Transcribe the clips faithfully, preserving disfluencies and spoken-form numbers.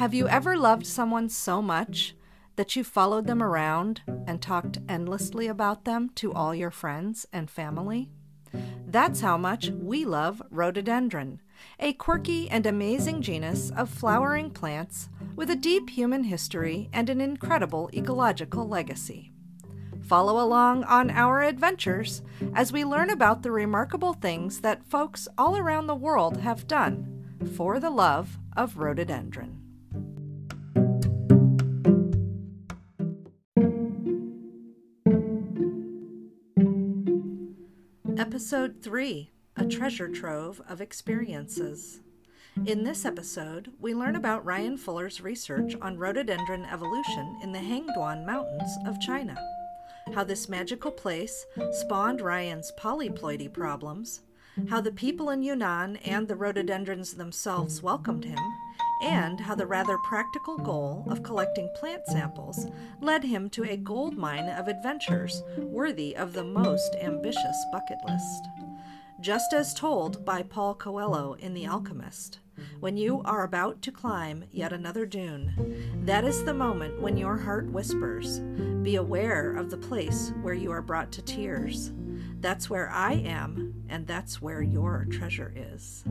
Have you ever loved someone so much that you followed them around and talked endlessly about them to all your friends and family? That's how much we love rhododendron, a quirky and amazing genus of flowering plants with a deep human history and an incredible ecological legacy. Follow along on our adventures as we learn about the remarkable things that folks all around the world have done for the love of rhododendron. Episode three, A Treasure Trove of Experiences. In this episode, we learn about Ryan Fuller's research on rhododendron evolution in the Hangduan Mountains of China, how this magical place spawned Ryan's polyploidy problems, how the people in Yunnan and the rhododendrons themselves welcomed him, and how the rather practical goal of collecting plant samples led him to a gold mine of adventures worthy of the most ambitious bucket list. Just as told by Paul Coelho in The Alchemist, when you are about to climb yet another dune, that is the moment when your heart whispers, "Be aware of the place where you are brought to tears. That's where I am, and that's where your treasure is."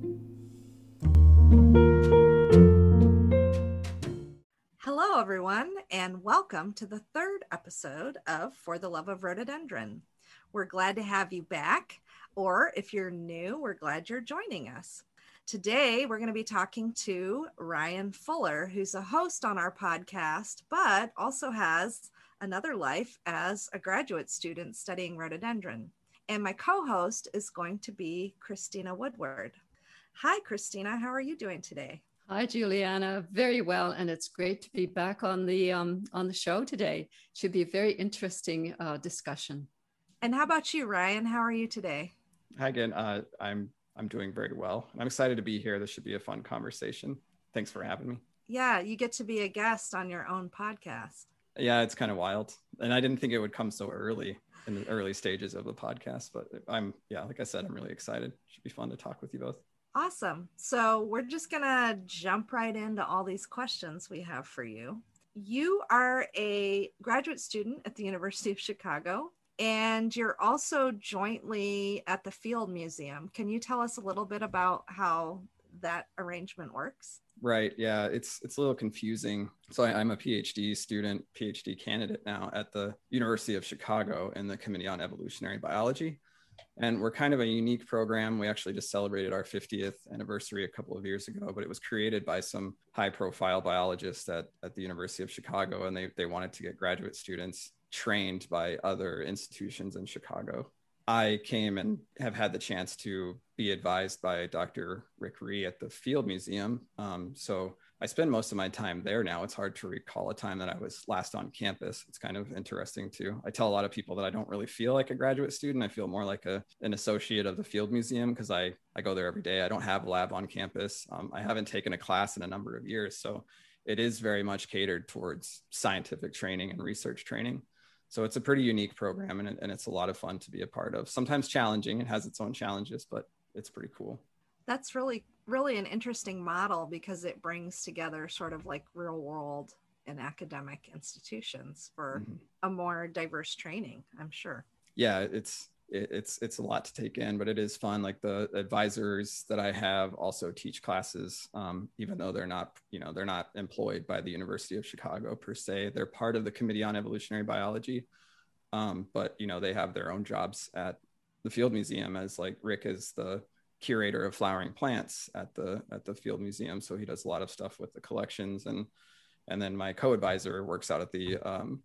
Hello, everyone, and welcome to the third episode of For the Love of Rhododendron. We're glad to have you back, or if you're new, we're glad you're joining us. Today, we're going to be talking to Ryan Fuller, who's a host on our podcast, but also has another life as a graduate student studying rhododendron. And my co-host is going to be Christina Woodward. Hi, Christina. How are you doing today? Hi, Juliana. Very well, and it's great to be back on the um, on the show today. Should be a very interesting uh, discussion. And how about you, Ryan? How are you today? Hi again. Uh, I'm I'm doing very well. I'm excited to be here. This should be a fun conversation. Thanks for having me. Yeah, you get to be a guest on your own podcast. Yeah, it's kind of wild, and I didn't think it would come so early in the early stages of the podcast. But I'm yeah, like I said, I'm really excited. Should be fun to talk with you both. Awesome. So we're just going to jump right into all these questions we have for you. You are a graduate student at the University of Chicago, and you're also jointly at the Field Museum. Can you tell us a little bit about how that arrangement works? Right. Yeah, it's it's a little confusing. So I, I'm a PhD student, PhD candidate now at the University of Chicago in the Committee on Evolutionary Biology. And we're kind of a unique program. We actually just celebrated our fiftieth anniversary a couple of years ago, but it was created by some high profile biologists at, at the University of Chicago. And they, they wanted to get graduate students trained by other institutions in Chicago. I came and have had the chance to be advised by Doctor Rick Ree at the Field Museum. Um, so I spend most of my time there now. It's hard to recall a time that I was last on campus. It's kind of interesting too. I tell a lot of people that I don't really feel like a graduate student. I feel more like a, an associate of the Field Museum because I, I go there every day. I don't have a lab on campus. Um, I haven't taken a class in a number of years. So it is very much catered towards scientific training and research training. So it's a pretty unique program, and, and it's a lot of fun to be a part of. Sometimes challenging. It has its own challenges, but it's pretty cool. That's really, really an interesting model because it brings together sort of like real world and academic institutions for mm-hmm. a more diverse training, I'm sure. Yeah, it's it, it's it's a lot to take in, but it is fun. Like the advisors that I have also teach classes, um, even though they're not, you know, they're not employed by the University of Chicago per se. They're part of the Committee on Evolutionary Biology, um, but you know, they have their own jobs at the Field Museum. As like Rick is the curator of flowering plants at the at the Field Museum, so he does a lot of stuff with the collections, and and then my co-advisor works out at the um,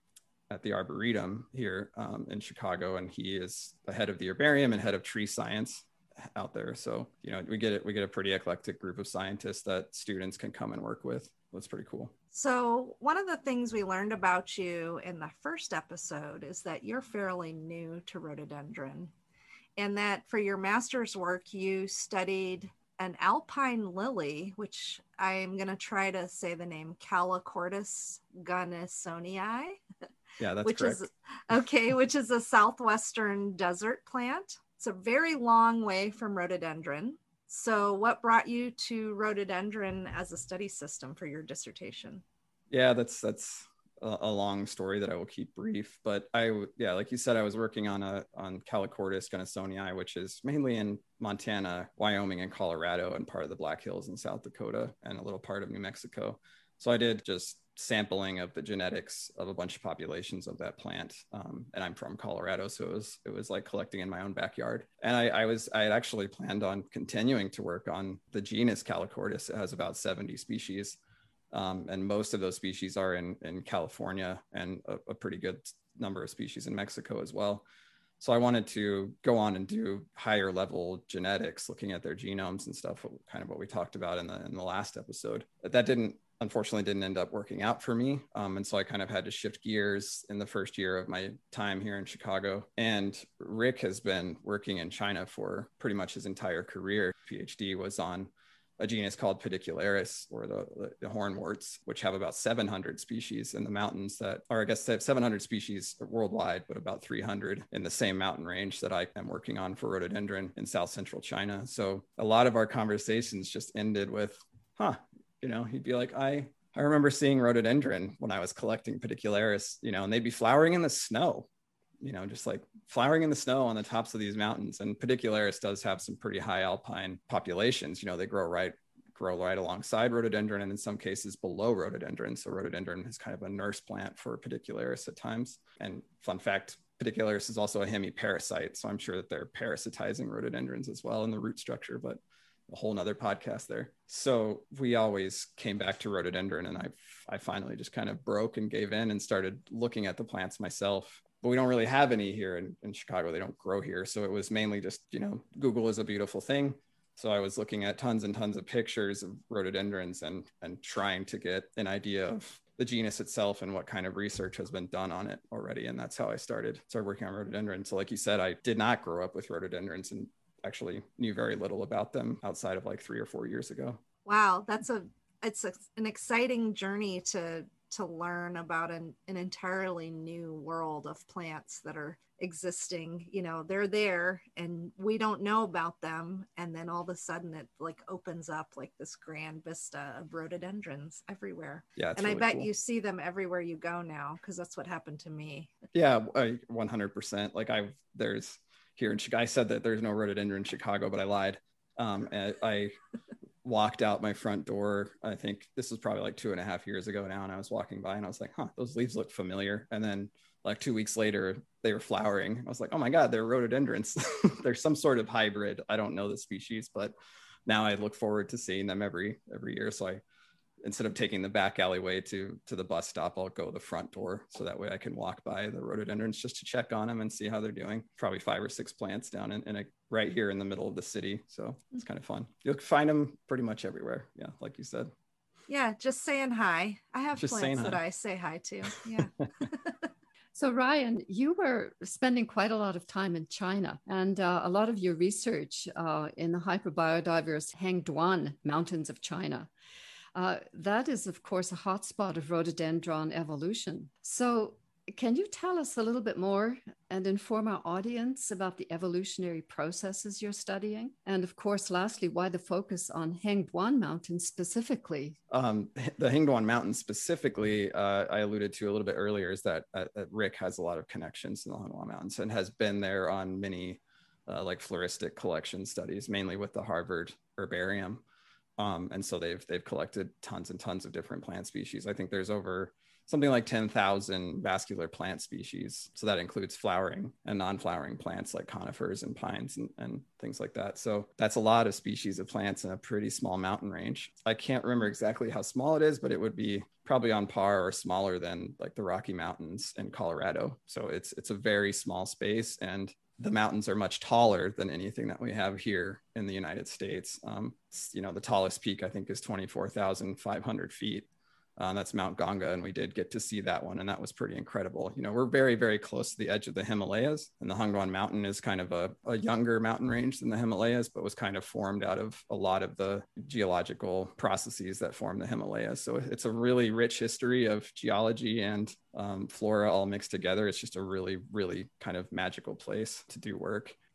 at the Arboretum here um, in Chicago, and he is the head of the herbarium and head of tree science out there. So you know, we get it we get a pretty eclectic group of scientists that students can come and work with. That's pretty cool. So one of the things we learned about you in the first episode is that you're fairly new to rhododendron, and that for your master's work, you studied an alpine lily, which I'm going to try to say the name Calochortus gunnissonii. Yeah, that's which correct. is okay, which is a southwestern desert plant. It's a very long way from rhododendron. So what brought you to rhododendron as a study system for your dissertation? Yeah, that's that's a, a long story that I will keep brief. But I, yeah, like you said, I was working on a on Calochortus gunnison, which is mainly in Montana, Wyoming, and Colorado, and part of the Black Hills in South Dakota, and a little part of New Mexico. So I did just sampling of the genetics of a bunch of populations of that plant. Um, and I'm from Colorado, so it was it was like collecting in my own backyard. And I, I was I had actually planned on continuing to work on the genus Calochortus. It has about seventy species. Um, and most of those species are in, in California, and a, a pretty good number of species in Mexico as well. So I wanted to go on and do higher level genetics, looking at their genomes and stuff, kind of what we talked about in the in the last episode. But that didn't, unfortunately, didn't end up working out for me. Um, and so I kind of had to shift gears in the first year of my time here in Chicago. And Rick has been working in China for pretty much his entire career. PhD was on a genus called Pedicularis, or the, the, the hornworts, which have about seven hundred species in the mountains that, or I guess they have seven hundred species worldwide, but about three hundred in the same mountain range that I am working on for rhododendron in South Central China. So a lot of our conversations just ended with, huh, you know, he'd be like, I, I remember seeing rhododendron when I was collecting Pedicularis, you know, and they'd be flowering in the snow, you know, just like flowering in the snow on the tops of these mountains. And Pedicularis does have some pretty high alpine populations. You know, they grow right, grow right alongside rhododendron, and in some cases below rhododendron. So rhododendron is kind of a nurse plant for Pedicularis at times. And fun fact, Pedicularis is also a hemiparasite. So I'm sure that they're parasitizing rhododendrons as well in the root structure, but a whole nother podcast there. So we always came back to rhododendron, and I, I finally just kind of broke and gave in and started looking at the plants myself. But we don't really have any here in, in Chicago. They don't grow here. So it was mainly just, you know, Google is a beautiful thing. So I was looking at tons and tons of pictures of rhododendrons and, and trying to get an idea of the genus itself and what kind of research has been done on it already. And that's how I started, started working on rhododendrons. So like you said, I did not grow up with rhododendrons and actually knew very little about them outside of like three or four years ago. Wow, that's a, it's a, an exciting journey to to learn about an, an entirely new world of plants that are existing. You know, they're there and we don't know about them, and then all of a sudden it like opens up like this grand vista of rhododendrons everywhere. Yeah, and really I bet cool. You see them everywhere you go now, because that's what happened to me. Yeah, I, one hundred percent. Like I've there's here in Chicago, I said that there's no rhododendron in Chicago, but I lied. Um, and I walked out my front door. I think this was probably like two and a half years ago now. And I was walking by and I was like, huh, those leaves look familiar. And then like two weeks later, they were flowering. I was like, oh my God, they're rhododendrons. They're some sort of hybrid. I don't know the species, but now I look forward to seeing them every, every year. So I, instead of taking the back alleyway to, to the bus stop, I'll go the front door. So that way I can walk by the rhododendrons just to check on them and see how they're doing. Probably five or six plants down in, in a, right here in the middle of the city. So it's kind of fun. You'll find them pretty much everywhere. Yeah. Like you said. Yeah. Just saying hi. I have Just plants that hi. I say hi to. Yeah. So Ryan, you were spending quite a lot of time in China, and uh, a lot of your research uh, in the hyperbiodiverse Hengduan Mountains of China. Uh, that is, of course, a hotspot of rhododendron evolution. So can you tell us a little bit more and inform our audience about the evolutionary processes you're studying? And of course, lastly, why the focus on Hengduan Mountains specifically? Um, the Hengduan Mountains specifically, uh, I alluded to a little bit earlier, is that, uh, that Rick has a lot of connections in the Hengduan Mountains and has been there on many uh, like floristic collection studies, mainly with the Harvard Herbarium. Um, and so they've they've collected tons and tons of different plant species. I think there's over something like ten thousand vascular plant species. So that includes flowering and non-flowering plants like conifers and pines and, and things like that. So that's a lot of species of plants in a pretty small mountain range. I can't remember exactly how small it is, but it would be probably on par or smaller than like the Rocky Mountains in Colorado. So it's it's a very small space, and the mountains are much taller than anything that we have here in the United States. Um, you know, the tallest peak I think is twenty-four thousand five hundred feet. Uh, that's Mount Ganga, and we did get to see that one, and that was pretty incredible. You know, we're very, very close to the edge of the Himalayas, and the Hengduan Mountain is kind of a, a younger mountain range than the Himalayas, but was kind of formed out of a lot of the geological processes that form the Himalayas. So it's a really rich history of geology and um, flora all mixed together. It's just a really, really kind of magical place to do work.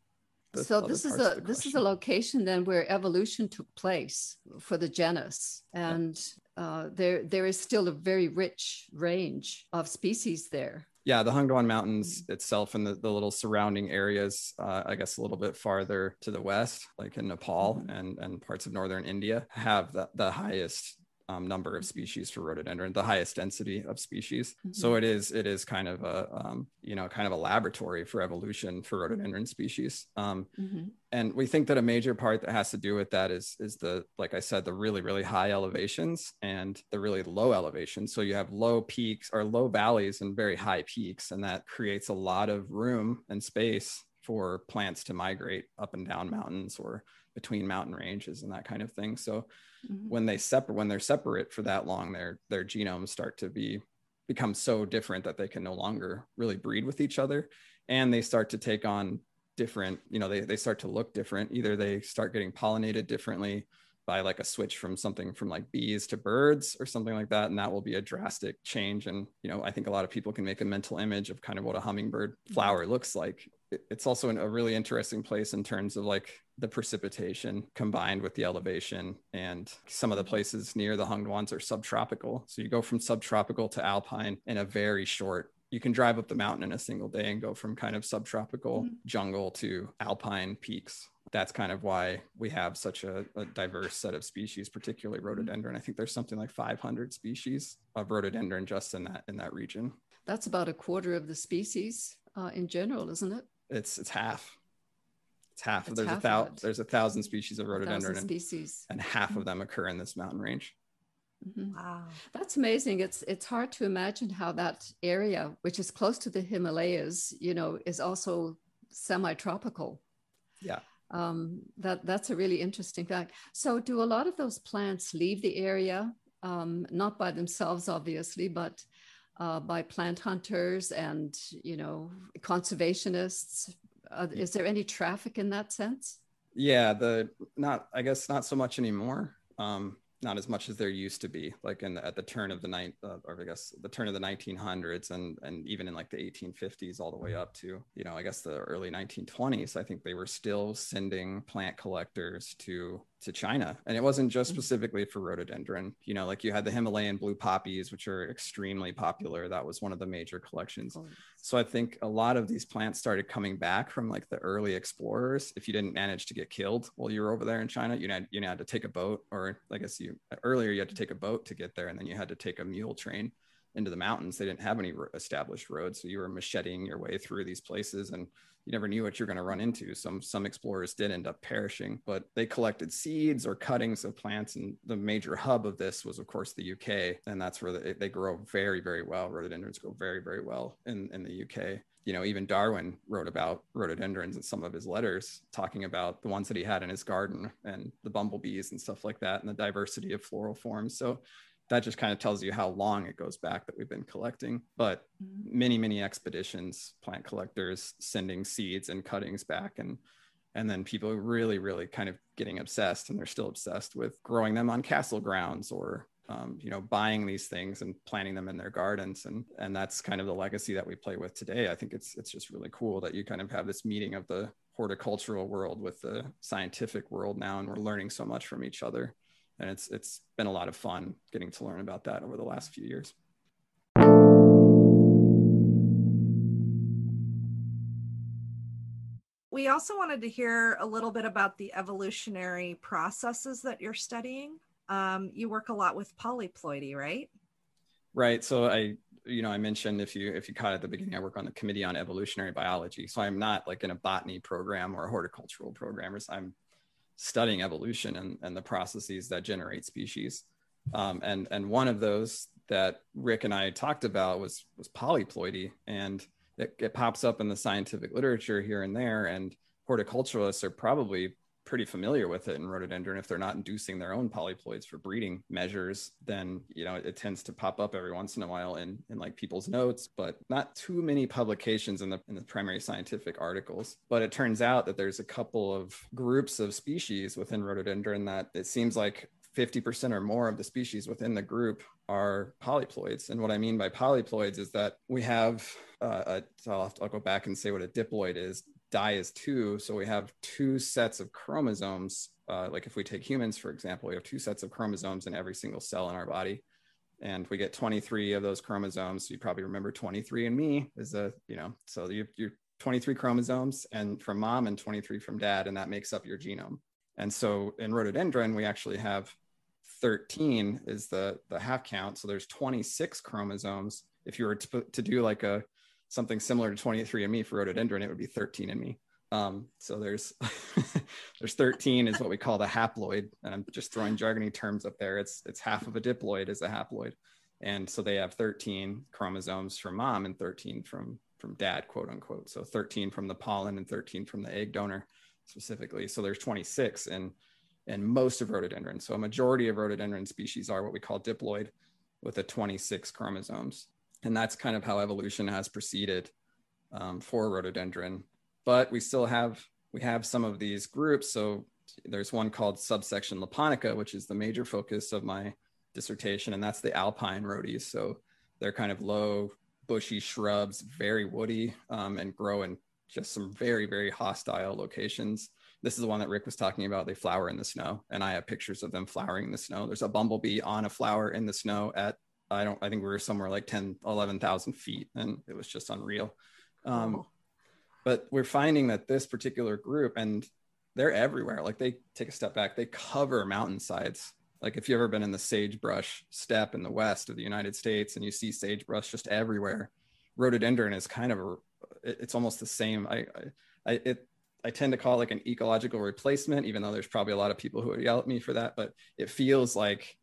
the So other this is parts of a the this is question. a location then where evolution took place for the genus, and uh, there there is still a very rich range of species there. Yeah, the Hangduan Mountains itself and the, the little surrounding areas, uh, I guess a little bit farther to the west, like in Nepal mm-hmm. and, and parts of northern India, have the, the highest um, number of species for rhododendron, the highest density of species. Mm-hmm. So it is it is kind of a um, you know kind of a laboratory for evolution for rhododendron species. Um, mm-hmm. And we think that a major part that has to do with that is is the, like I said, the really really high elevations and the really low elevations. So you have low peaks or low valleys and very high peaks, and that creates a lot of room and space for plants to migrate up and down mountains or between mountain ranges and that kind of thing. So mm-hmm. when they separate, when they're separate for that long, their their genomes start to be become so different that they can no longer really breed with each other, and they start to take on different, you know, they they start to look different. Either they start getting pollinated differently by like a switch from something from like bees to birds or something like that, and that will be a drastic change. And you know, I think a lot of people can make a mental image of kind of what a hummingbird flower looks like. It's also a really interesting place in terms of like the precipitation combined with the elevation, and some of the places near the Hangduans are subtropical. So you go from subtropical to alpine in a very short, you can drive up the mountain in a single day and go from kind of subtropical mm-hmm. jungle to alpine peaks. That's kind of why we have such a, a diverse set of species, particularly rhododendron. I think there's something like five hundred species of rhododendron just in that in that region. That's about a quarter of the species uh, in general, isn't it? It's it's half. It's half. It's there's half a thousand. There's a thousand species of rhododendron, and, species, and half of them occur in this mountain range. Mm-hmm. Wow, that's amazing. It's it's hard to imagine how that area, which is close to the Himalayas, you know, is also semi-tropical. Yeah. Um, that that's a really interesting fact. So, do a lot of those plants leave the area, um, not by themselves, obviously, but uh, by plant hunters and, you know, conservationists? Uh, is there any traffic in that sense? Yeah, the not I guess not so much anymore. Um, not as much as there used to be, like in the, at the turn of the night, uh, or I guess the turn of the nineteen hundreds, and and even in like the eighteen fifties, all the way up to, you know, I guess the early nineteen twenties. I think they were still sending plant collectors to to China, and it wasn't just specifically for rhododendron. You know, like you had the Himalayan blue poppies, which are extremely popular. That was one of the major collections. Oh. So I think a lot of these plants started coming back from like the early explorers. If you didn't manage to get killed while you were over there in China, you had you had to take a boat, or I guess you earlier you had to take a boat to get there, and then you had to take a mule train into the mountains. They didn't have any established roads, so you were macheting your way through these places, and you never knew what you're going to run into. Some some explorers did end up perishing, but they collected seeds or cuttings of plants, and the major hub of this was, of course, the U K, and that's where they, they grow very, very well. Rhododendrons grow very, very well in, in the U K. You know, even Darwin wrote about rhododendrons in some of his letters, talking about the ones that he had in his garden and the bumblebees and stuff like that, and the diversity of floral forms. So that just kind of tells you how long it goes back that we've been collecting. But many, many expeditions, plant collectors sending seeds and cuttings back, and and then people really, really kind of getting obsessed, and they're still obsessed with growing them on castle grounds, or um, you know, buying these things and planting them in their gardens. And and that's kind of the legacy that we play with today. I think it's it's just really cool that you kind of have this meeting of the horticultural world with the scientific world now, and we're learning so much from each other. And it's it's been a lot of fun getting to learn about that over the last few years. We also wanted to hear a little bit about the evolutionary processes that you're studying. Um, you work a lot with polyploidy, right? Right. So I, you know, I mentioned, if you if you caught at the beginning, I work on the Committee on Evolutionary Biology. So I'm not like in a botany program or a horticultural program. I'm studying evolution and, and the processes that generate species. Um, and, and one of those that Rick and I talked about was, was polyploidy, and it, it pops up in the scientific literature here and there, and horticulturalists are probably pretty familiar with it in rhododendron. If they're not inducing their own polyploids for breeding measures, then, you know, it, it tends to pop up every once in a while in, in like people's notes, but not too many publications in the, in the primary scientific articles. But it turns out that there's a couple of groups of species within rhododendron that it seems like fifty percent or more of the species within the group are polyploids. And what I mean by polyploids is that we have, uh, a, so I'll, I'll go back and say what a diploid is. die as two. So we have two sets of chromosomes. Uh, like if we take humans, for example, we have two sets of chromosomes in every single cell in our body. And we get twenty-three of those chromosomes. So you probably remember twenty-three and me is a, you know, so you, you're twenty-three chromosomes and from mom and twenty-three from dad, and that makes up your genome. And so in rhododendron, we actually have thirteen is the, the half count. So there's twenty-six chromosomes. If you were to, to do like a, something similar to twenty-three and me for rhododendron, it would be thirteen and me. Um, so there's, there's thirteen is what we call the haploid. And I'm just throwing jargony terms up there. It's, it's half of a diploid is a haploid. And so they have thirteen chromosomes from mom and thirteen from, from dad, quote unquote. So thirteen from the pollen and thirteen from the egg donor specifically. So there's twenty-six in, in most of rhododendron. So a majority of rhododendron species are what we call diploid with a twenty-six chromosomes. And that's kind of how evolution has proceeded um, for rhododendron. But we still have, we have some of these groups. So there's one called subsection Laponica, which is the major focus of my dissertation. And that's the alpine rhodies. So they're kind of low, bushy shrubs, very woody, um, and grow in just some very, very hostile locations. This is the one that Rick was talking about. They flower in the snow. And I have pictures of them flowering in the snow. There's a bumblebee on a flower in the snow at, I don't, I think we were somewhere like ten, eleven thousand feet. And it was just unreal. Um, oh. But we're finding that this particular group, and they're everywhere. Like they take a step back, they cover mountainsides. Like if you've ever been in the sagebrush steppe in the west of the United States and you see sagebrush just everywhere, rhododendron is kind of a, it's almost the same. I, I, it, I tend to call it like an ecological replacement, even though there's probably a lot of people who would yell at me for that, but it feels like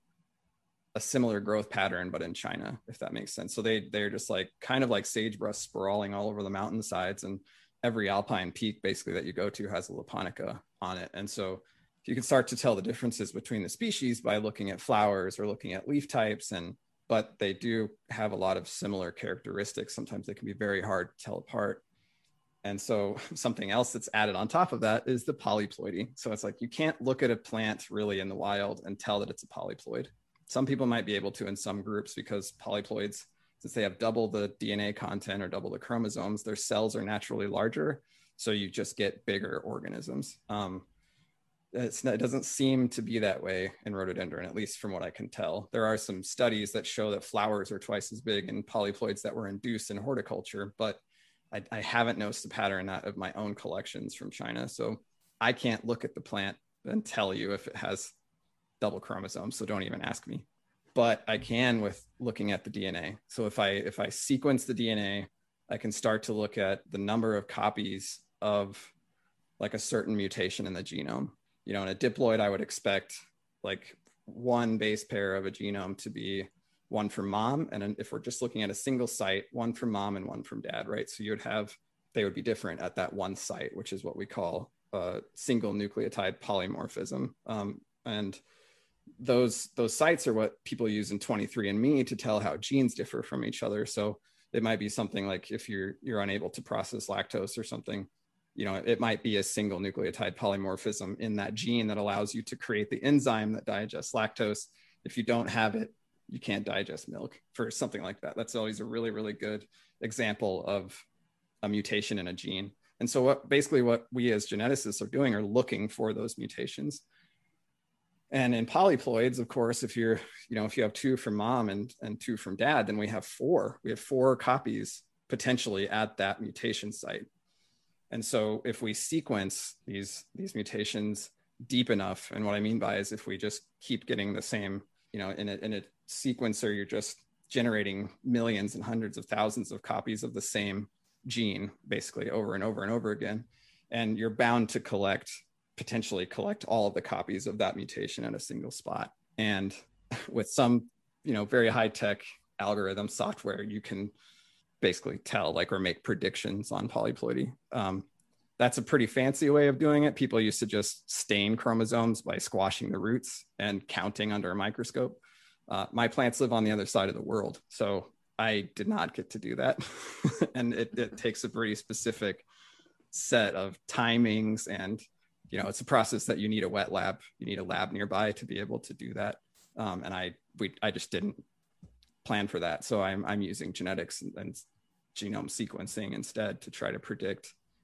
a similar growth pattern, but in China, if that makes sense. So they, they're just like, kind of like sagebrush sprawling all over the mountainsides, and every alpine peak basically that you go to has a Laponica on it. And so you can start to tell the differences between the species by looking at flowers or looking at leaf types, and but they do have a lot of similar characteristics. Sometimes they can be very hard to tell apart. And so something else that's added on top of that is the polyploidy. So it's like you can't look at a plant really in the wild and tell that it's a polyploid. Some people might be able to in some groups, because polyploids, since they have double the D N A content or double the chromosomes, their cells are naturally larger. So you just get bigger organisms. Um, it's not, it doesn't seem to be that way in rhododendron, at least from what I can tell. There are some studies that show that flowers are twice as big in polyploids that were induced in horticulture, but I, I haven't noticed a pattern that of my own collections from China. So I can't look at the plant and tell you if it has double chromosomes. So don't even ask me. But I can with looking at the D N A. So if I if I sequence the D N A, I can start to look at the number of copies of like a certain mutation in the genome. You know, in a diploid, I would expect like one base pair of a genome to be one from mom. And if we're just looking at a single site, one from mom and one from dad, right? So you would have, they would be different at that one site, which is what we call a single nucleotide polymorphism. Um, and those those sites are what people use in twenty-three and me to tell how genes differ from each other. So it might be something like if you're you're unable to process lactose or something, you know, it might be a single nucleotide polymorphism in that gene that allows you to create the enzyme that digests lactose. If you don't have it, you can't digest milk, for something like that. That's always a really, really good example of a mutation in a gene. And so what basically what we as geneticists are doing are looking for those mutations. And in polyploids, of course, if you're, you know, if you have two from mom and, and two from dad, then we have four. We have four copies potentially at that mutation site. And so if we sequence these, these mutations deep enough, and what I mean by is if we just keep getting the same, you know, in a, in a sequencer, you're just generating millions and hundreds of thousands of copies of the same gene, basically over and over and over again. And you're bound to collect potentially collect all of the copies of that mutation at a single spot. And with some, you know, very high tech algorithm software, you can basically tell like or make predictions on polyploidy. Um, that's a pretty fancy way of doing it. People used to just stain chromosomes by squashing the roots and counting under a microscope. Uh, my plants live on the other side of the world, so I did not get to do that. And it, it takes a pretty specific set of timings, and you know, it's a process that you need a wet lab. You need a lab nearby to be able to do that. Um, and I, we, I just didn't plan for that. So I'm, I'm using genetics and, and genome sequencing instead to try to predict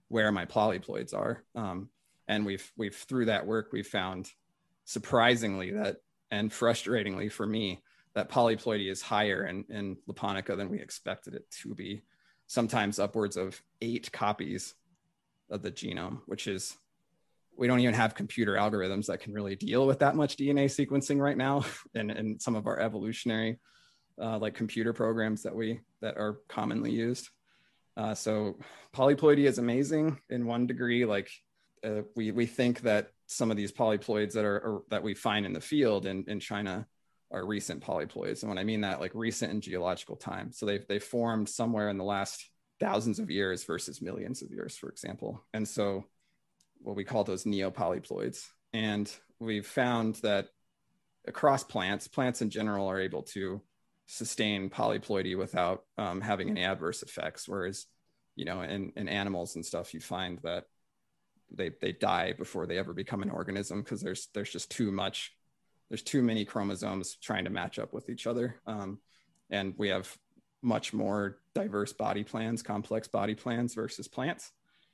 where my polyploids are. Um, and we've, we've, through that work, we've found surprisingly that, and frustratingly for me, that polyploidy is higher in, in Luponica than we expected it to be, sometimes upwards of eight copies of the genome, which is, we don't even have computer algorithms that can really deal with that much D N A sequencing right now. And, and some of our evolutionary, uh, like computer programs that we, that are commonly used. Uh, so polyploidy is amazing in one degree. Like uh, we, we think that some of these polyploids that are, are that we find in the field in, in China are recent polyploids. And when I mean that, like recent in geological time. So they've, they formed somewhere in the last thousands of years versus millions of years, for example. And so what we call those neopolyploids. And we've found that across plants, plants in general are able to sustain polyploidy without um, having any adverse effects. Whereas, you know, in, in animals and stuff, you find that they, they die before they ever become an organism because there's, there's just too much, there's too many chromosomes trying to match up with each other. Um, and we have much more diverse body plans, complex body plans versus plants.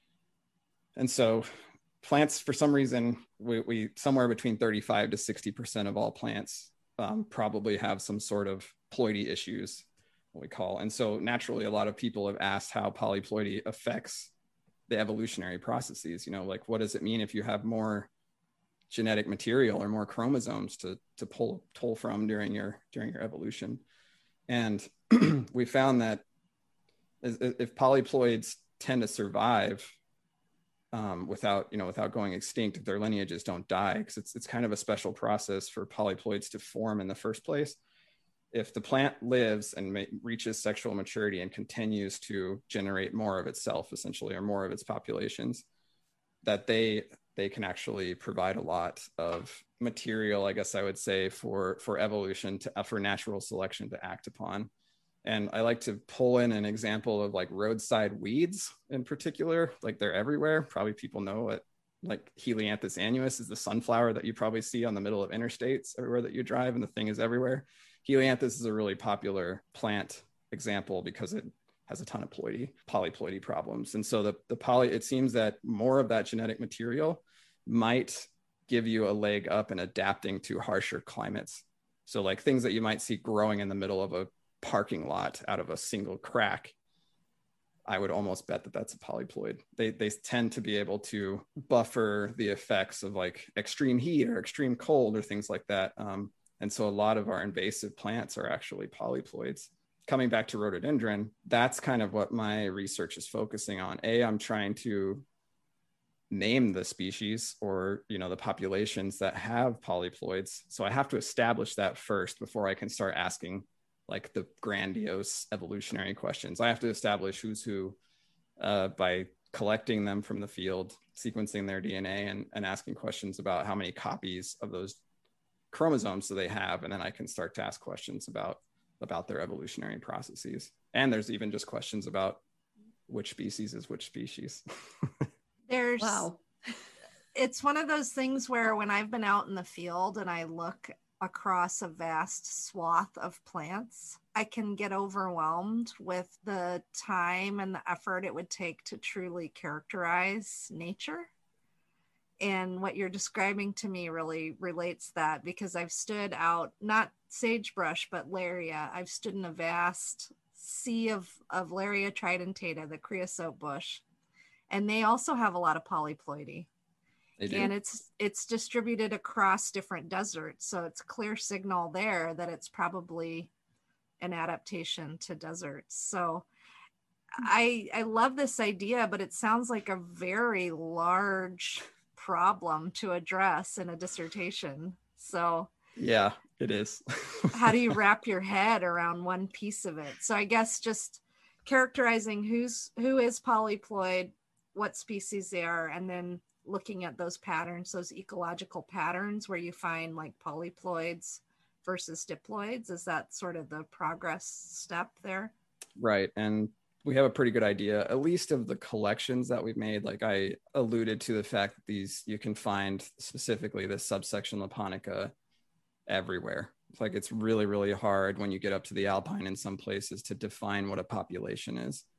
And so plants, for some reason, we, we somewhere between thirty-five to sixty percent of all plants um, probably have some sort of ploidy issues, what we call. And so naturally, a lot of people have asked how polyploidy affects the evolutionary processes. You know, like what does it mean if you have more genetic material or more chromosomes to, to pull, pull from during your, during your evolution? And we found that if polyploids tend to survive Um, without, you know, without going extinct, if their lineages don't die, because it's, it's kind of a special process for polyploids to form in the first place. If the plant lives and ma- reaches sexual maturity and continues to generate more of itself, essentially, or more of its populations, that they they can actually provide a lot of material, I guess I would say, for for evolution to for natural selection to act upon. And I like to pull in an example of like roadside weeds in particular, like they're everywhere. Probably people know what like Helianthus annuus is, the sunflower that you probably see on the middle of interstates everywhere that you drive, and the thing is everywhere. Helianthus is a really popular plant example because it has a ton of ploidy, polyploidy problems. And so the, the poly, it seems that more of that genetic material might give you a leg up in adapting to harsher climates. So like things that you might see growing in the middle of a parking lot out of a single crack, I would almost bet that that's a polyploid. They they tend to be able to buffer the effects of like extreme heat or extreme cold or things like that. Um, and so a lot of our invasive plants are actually polyploids. Coming back to rhododendron, that's kind of what my research is focusing on. A, I'm trying to name the species or, you know, the populations that have polyploids. So I have to establish that first before I can start asking like the grandiose evolutionary questions. I have to establish who's who uh, by collecting them from the field, sequencing their D N A, and, and asking questions about how many copies of those chromosomes do they have. And then I can start to ask questions about, about their evolutionary processes. And there's even just questions about which species is which species. There's, wow. It's one of those things where when I've been out in the field and I look across a vast swath of plants, I can get overwhelmed with the time and the effort it would take to truly characterize nature. And what you're describing to me really relates that, because I've stood out, not sagebrush, but Lariia. I've stood in a vast sea of, of Lariia tridentata, the creosote bush. And they also have a lot of polyploidy. And it's it's distributed across different deserts. So it's clear signal there that it's probably an adaptation to deserts. So I I love this idea, but it sounds like a very large problem to address in a dissertation. So yeah, it is. How do you wrap your head around one piece of it? So I guess just characterizing who's who is polyploid, what species they are, and then looking at those patterns, those ecological patterns where you find like polyploids versus diploids. Is that sort of the progress step there? Right. And we have a pretty good idea, at least of the collections that we've made. Like I alluded to the fact that these, you can find specifically this subsection Luponica everywhere. It's like, it's really, really hard when you get up to the Alpine in some places to define what a population is.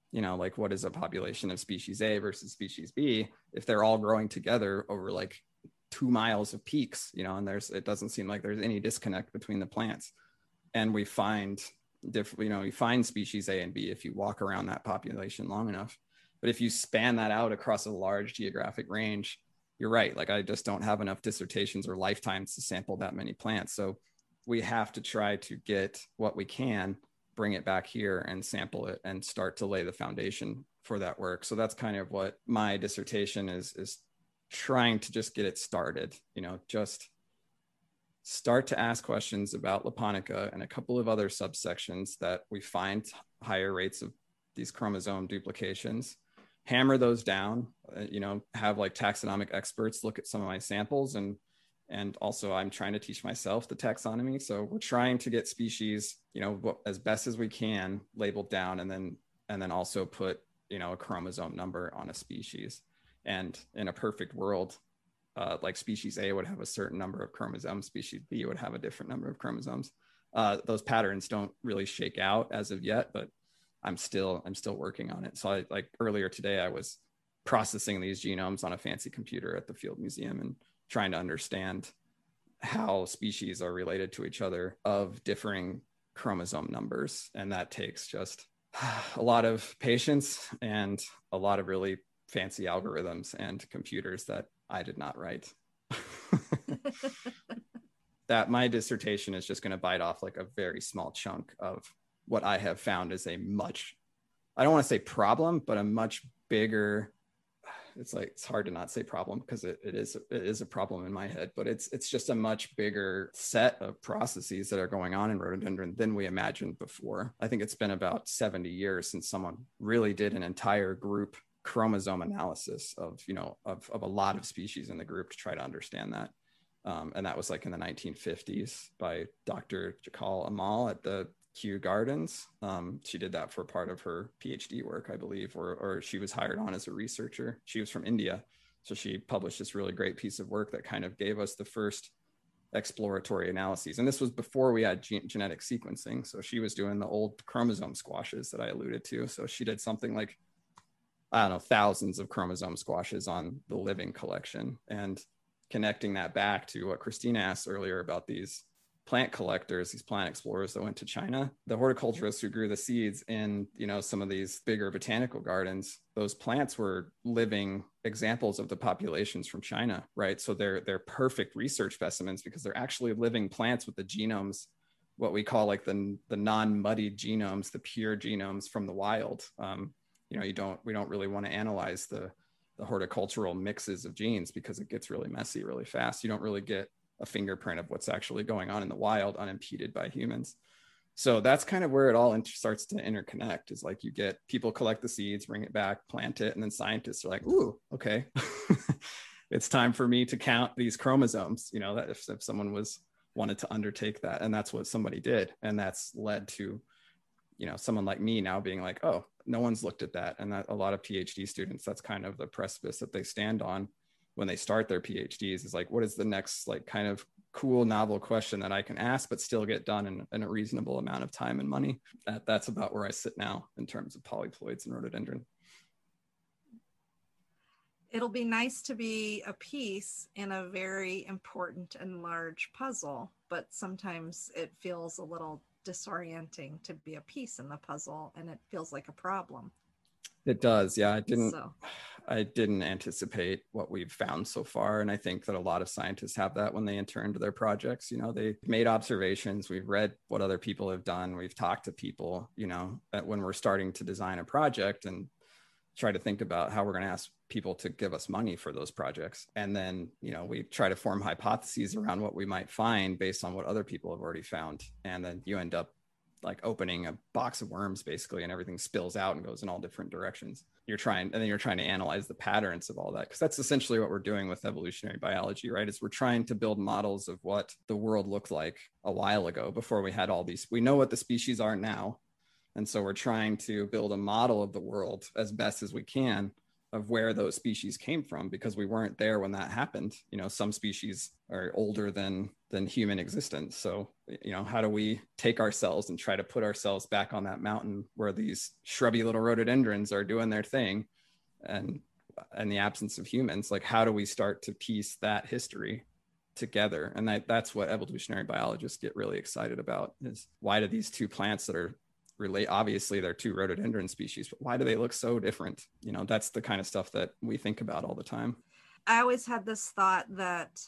you know, like what is a population of species A versus species B if they're all growing together over like two miles of peaks, you know, and there's, it doesn't seem like there's any disconnect between the plants. And we find different, you know, you find species A and B if you walk around that population long enough. But if you span that out across a large geographic range, you're right. Like I just don't have enough dissertations or lifetimes to sample that many plants. So we have to try to get what we can, bring it back here and sample it and start to lay the foundation for that work. So that's kind of what my dissertation is, is trying to just get it started, you know, just start to ask questions about Lapponica and a couple of other subsections that we find higher rates of these chromosome duplications, hammer those down, uh, you know, have like taxonomic experts look at some of my samples. And, and also I'm trying to teach myself the taxonomy. So we're trying to get species, you know, as best as we can labeled down, and then, and then also put, you know, a chromosome number on a species. And in a perfect world, Uh, like species A would have a certain number of chromosomes, species B would have a different number of chromosomes. Uh, those patterns don't really shake out as of yet, but I'm still I'm still working on it. So I, like earlier today, I was processing these genomes on a fancy computer at the Field Museum and trying to understand how species are related to each other of differing chromosome numbers. And that takes just a lot of patience and a lot of really fancy algorithms and computers that I did not write. That my dissertation is just going to bite off like a very small chunk of what I have found is a much, I don't want to say problem, but a much bigger, it's like, it's hard to not say problem because it, it is, it is a problem in my head, but it's, it's just a much bigger set of processes that are going on in rhododendron than we imagined before. I think it's been about seventy years since someone really did an entire group chromosome analysis of, you know, of, of a lot of species in the group to try to understand that. Um, and that was like in the nineteen fifties by Doctor Jikal Amal at the Kew Gardens. Um, she did that for part of her PhD work, I believe, or, or she was hired on as a researcher. She was from India. So she published this really great piece of work that kind of gave us the first exploratory analyses. And this was before we had ge- genetic sequencing. So she was doing the old chromosome squashes that I alluded to. So she did something like, I don't know, thousands of chromosome squashes on the living collection, and connecting that back to what Christina asked earlier about these plant collectors, these plant explorers that went to China. The horticulturists who grew the seeds in, you know, some of these bigger botanical gardens, those plants were living examples of the populations from China, right? So they're, they're perfect research specimens because they're actually living plants with the genomes, what we call like the, the non-muddied genomes, the pure genomes from the wild. Um, you know, you don't, we don't really want to analyze the, the horticultural mixes of genes because it gets really messy really fast. You don't really get a fingerprint of what's actually going on in the wild unimpeded by humans. So that's kind of where it all inter- starts to interconnect, is like you get people collect the seeds, bring it back, plant it, and then scientists are like, ooh, okay, it's time for me to count these chromosomes, you know, that if, if someone was wanted to undertake that. And that's what somebody did. And that's led to, you know, someone like me now being like, oh, no one's looked at that. And that a lot of PhD students, that's kind of the precipice that they stand on when they start their PhDs, is like, what is the next like kind of cool, novel question that I can ask, but still get done in, in a reasonable amount of time and money? That, that's about where I sit now in terms of polyploids and rhododendron. It'll be nice to be a piece in a very important and large puzzle, but sometimes it feels a little disorienting to be a piece in the puzzle, and it feels like a problem. It does. Yeah. I didn't, so. I didn't anticipate what we've found so far. And I think that a lot of scientists have that when they enter into their projects. You know, they made observations, we've read what other people have done, we've talked to people, you know, that when we're starting to design a project and try to think about how we're going to ask people to give us money for those projects. And then, you know, we try to form hypotheses around what we might find based on what other people have already found. And then you end up like opening a box of worms basically, and everything spills out and goes in all different directions. You're trying, and then you're trying to analyze the patterns of all that, because that's essentially what we're doing with evolutionary biology, right? Is we're trying to build models of what the world looked like a while ago before we had all these, we know what the species are now. And so we're trying to build a model of the world as best as we can of where those species came from, because we weren't there when that happened. You know, some species are older than than human existence. So, you know, how do we take ourselves and try to put ourselves back on that mountain where these shrubby little rhododendrons are doing their thing, and in the absence of humans? Like, how do we start to piece that history together? And that, that's what evolutionary biologists get really excited about, is why do these two plants that are relate, obviously they're two rhododendron species, but why do they look so different? You know, that's the kind of stuff that we think about all the time. I always had this thought that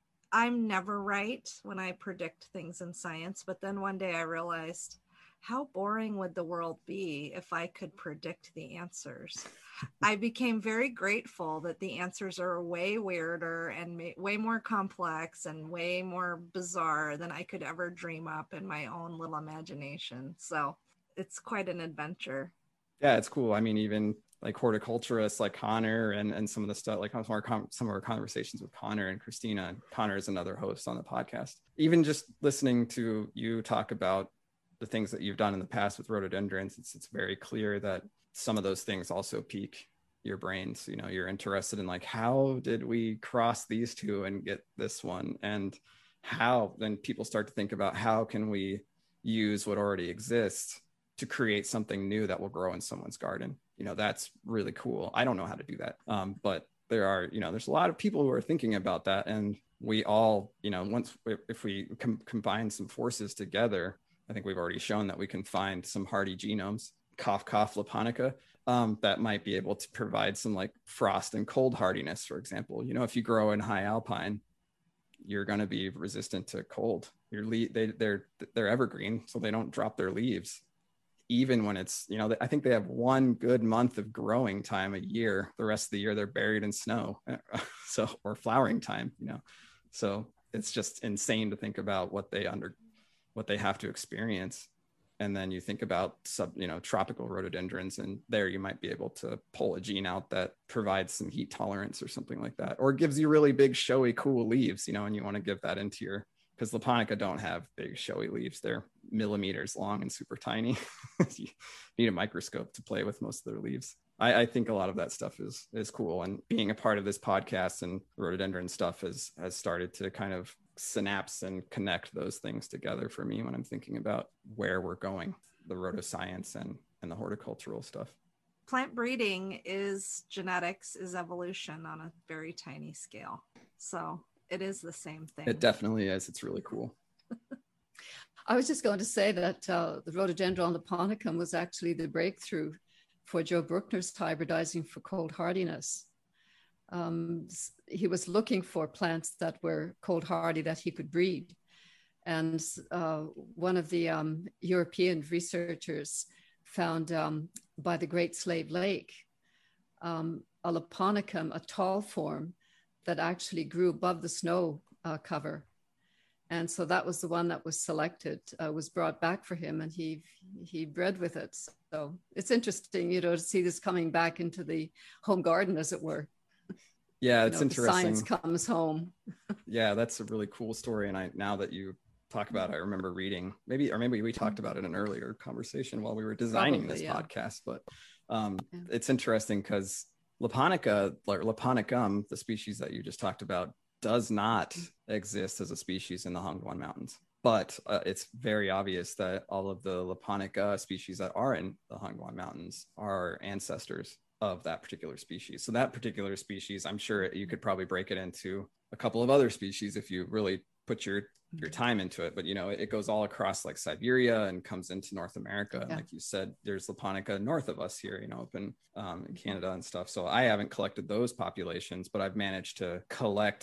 I'm never right when I predict things in science, but then one day I realized, how boring would the world be if I could predict the answers? I became very grateful that the answers are way weirder and ma- way more complex and way more bizarre than I could ever dream up in my own little imagination. So it's quite an adventure. Yeah, it's cool. I mean, even like horticulturists like Connor and, and some of the stuff, like some of, our, some of our conversations with Connor and Christina. Connor is another host on the podcast. Even just listening to you talk about the things that you've done in the past with rhododendrons, it's, it's very clear that some of those things also pique your brains. You know, you're interested in like, how did we cross these two and get this one? And how then people start to think about, how can we use what already exists to create something new that will grow in someone's garden? You know, that's really cool. I don't know how to do that. Um, but there are, you know, there's a lot of people who are thinking about that. And we all, you know, once, if we com- combine some forces together, I think we've already shown that we can find some hardy genomes, cough, cough, Lapponica, um, that might be able to provide some like frost and cold hardiness, for example. You know, if you grow in high alpine, you're going to be resistant to cold. Your le- they, they're, they're evergreen, so they don't drop their leaves. Even when it's, you know, I think they have one good month of growing time a year. The rest of the year, they're buried in snow. So, or flowering time, you know. So it's just insane to think about what they under, what they have to experience. And then you think about sub, you know, tropical rhododendrons, and there you might be able to pull a gene out that provides some heat tolerance or something like that, or gives you really big, showy, cool leaves, you know, and you want to give that into your, because Lapponica don't have big, showy leaves. They're millimeters long and super tiny. You need a microscope to play with most of their leaves. I, I think a lot of that stuff is is cool. And being a part of this podcast and rhododendron stuff has has started to kind of synapse and connect those things together for me when I'm thinking about where we're going, the rhodoscience and, and the horticultural stuff. Plant breeding is genetics, is evolution on a very tiny scale. So it is the same thing. It definitely is. It's really cool. I was just going to say that uh, the rhododendron lapponicum was actually the breakthrough for Joe Bruckner's hybridizing for cold hardiness. Um, he was looking for plants that were cold hardy that he could breed. And uh, one of the um, European researchers found um, by the Great Slave Lake um, a lapponicum, a tall form that actually grew above the snow uh, cover. And so that was the one that was selected, uh, was brought back for him, and he he bred with it. So it's interesting, you know, to see this coming back into the home garden, as it were. Yeah, it's you know, interesting. Science comes home. Yeah, that's a really cool story. And I, now that you talk about it, I remember reading, maybe, or maybe we talked about it in an earlier conversation while we were designing Probably, this yeah. podcast, but um, Yeah. it's interesting because Lapponica, like Lapponicum, the species that you just talked about, does not exist as a species in the Hangduan Mountains. But uh, it's very obvious that all of the Lapponica species that are in the Hangduan Mountains are ancestors of that particular species. So that particular species, I'm sure you could probably break it into a couple of other species if you really put your your time into it. But, you know, it goes all across like Siberia and comes into North America. And Yeah. like you said, there's Lapponica north of us here, you know, up in, um, in Canada and stuff. So I haven't collected those populations, but I've managed to collect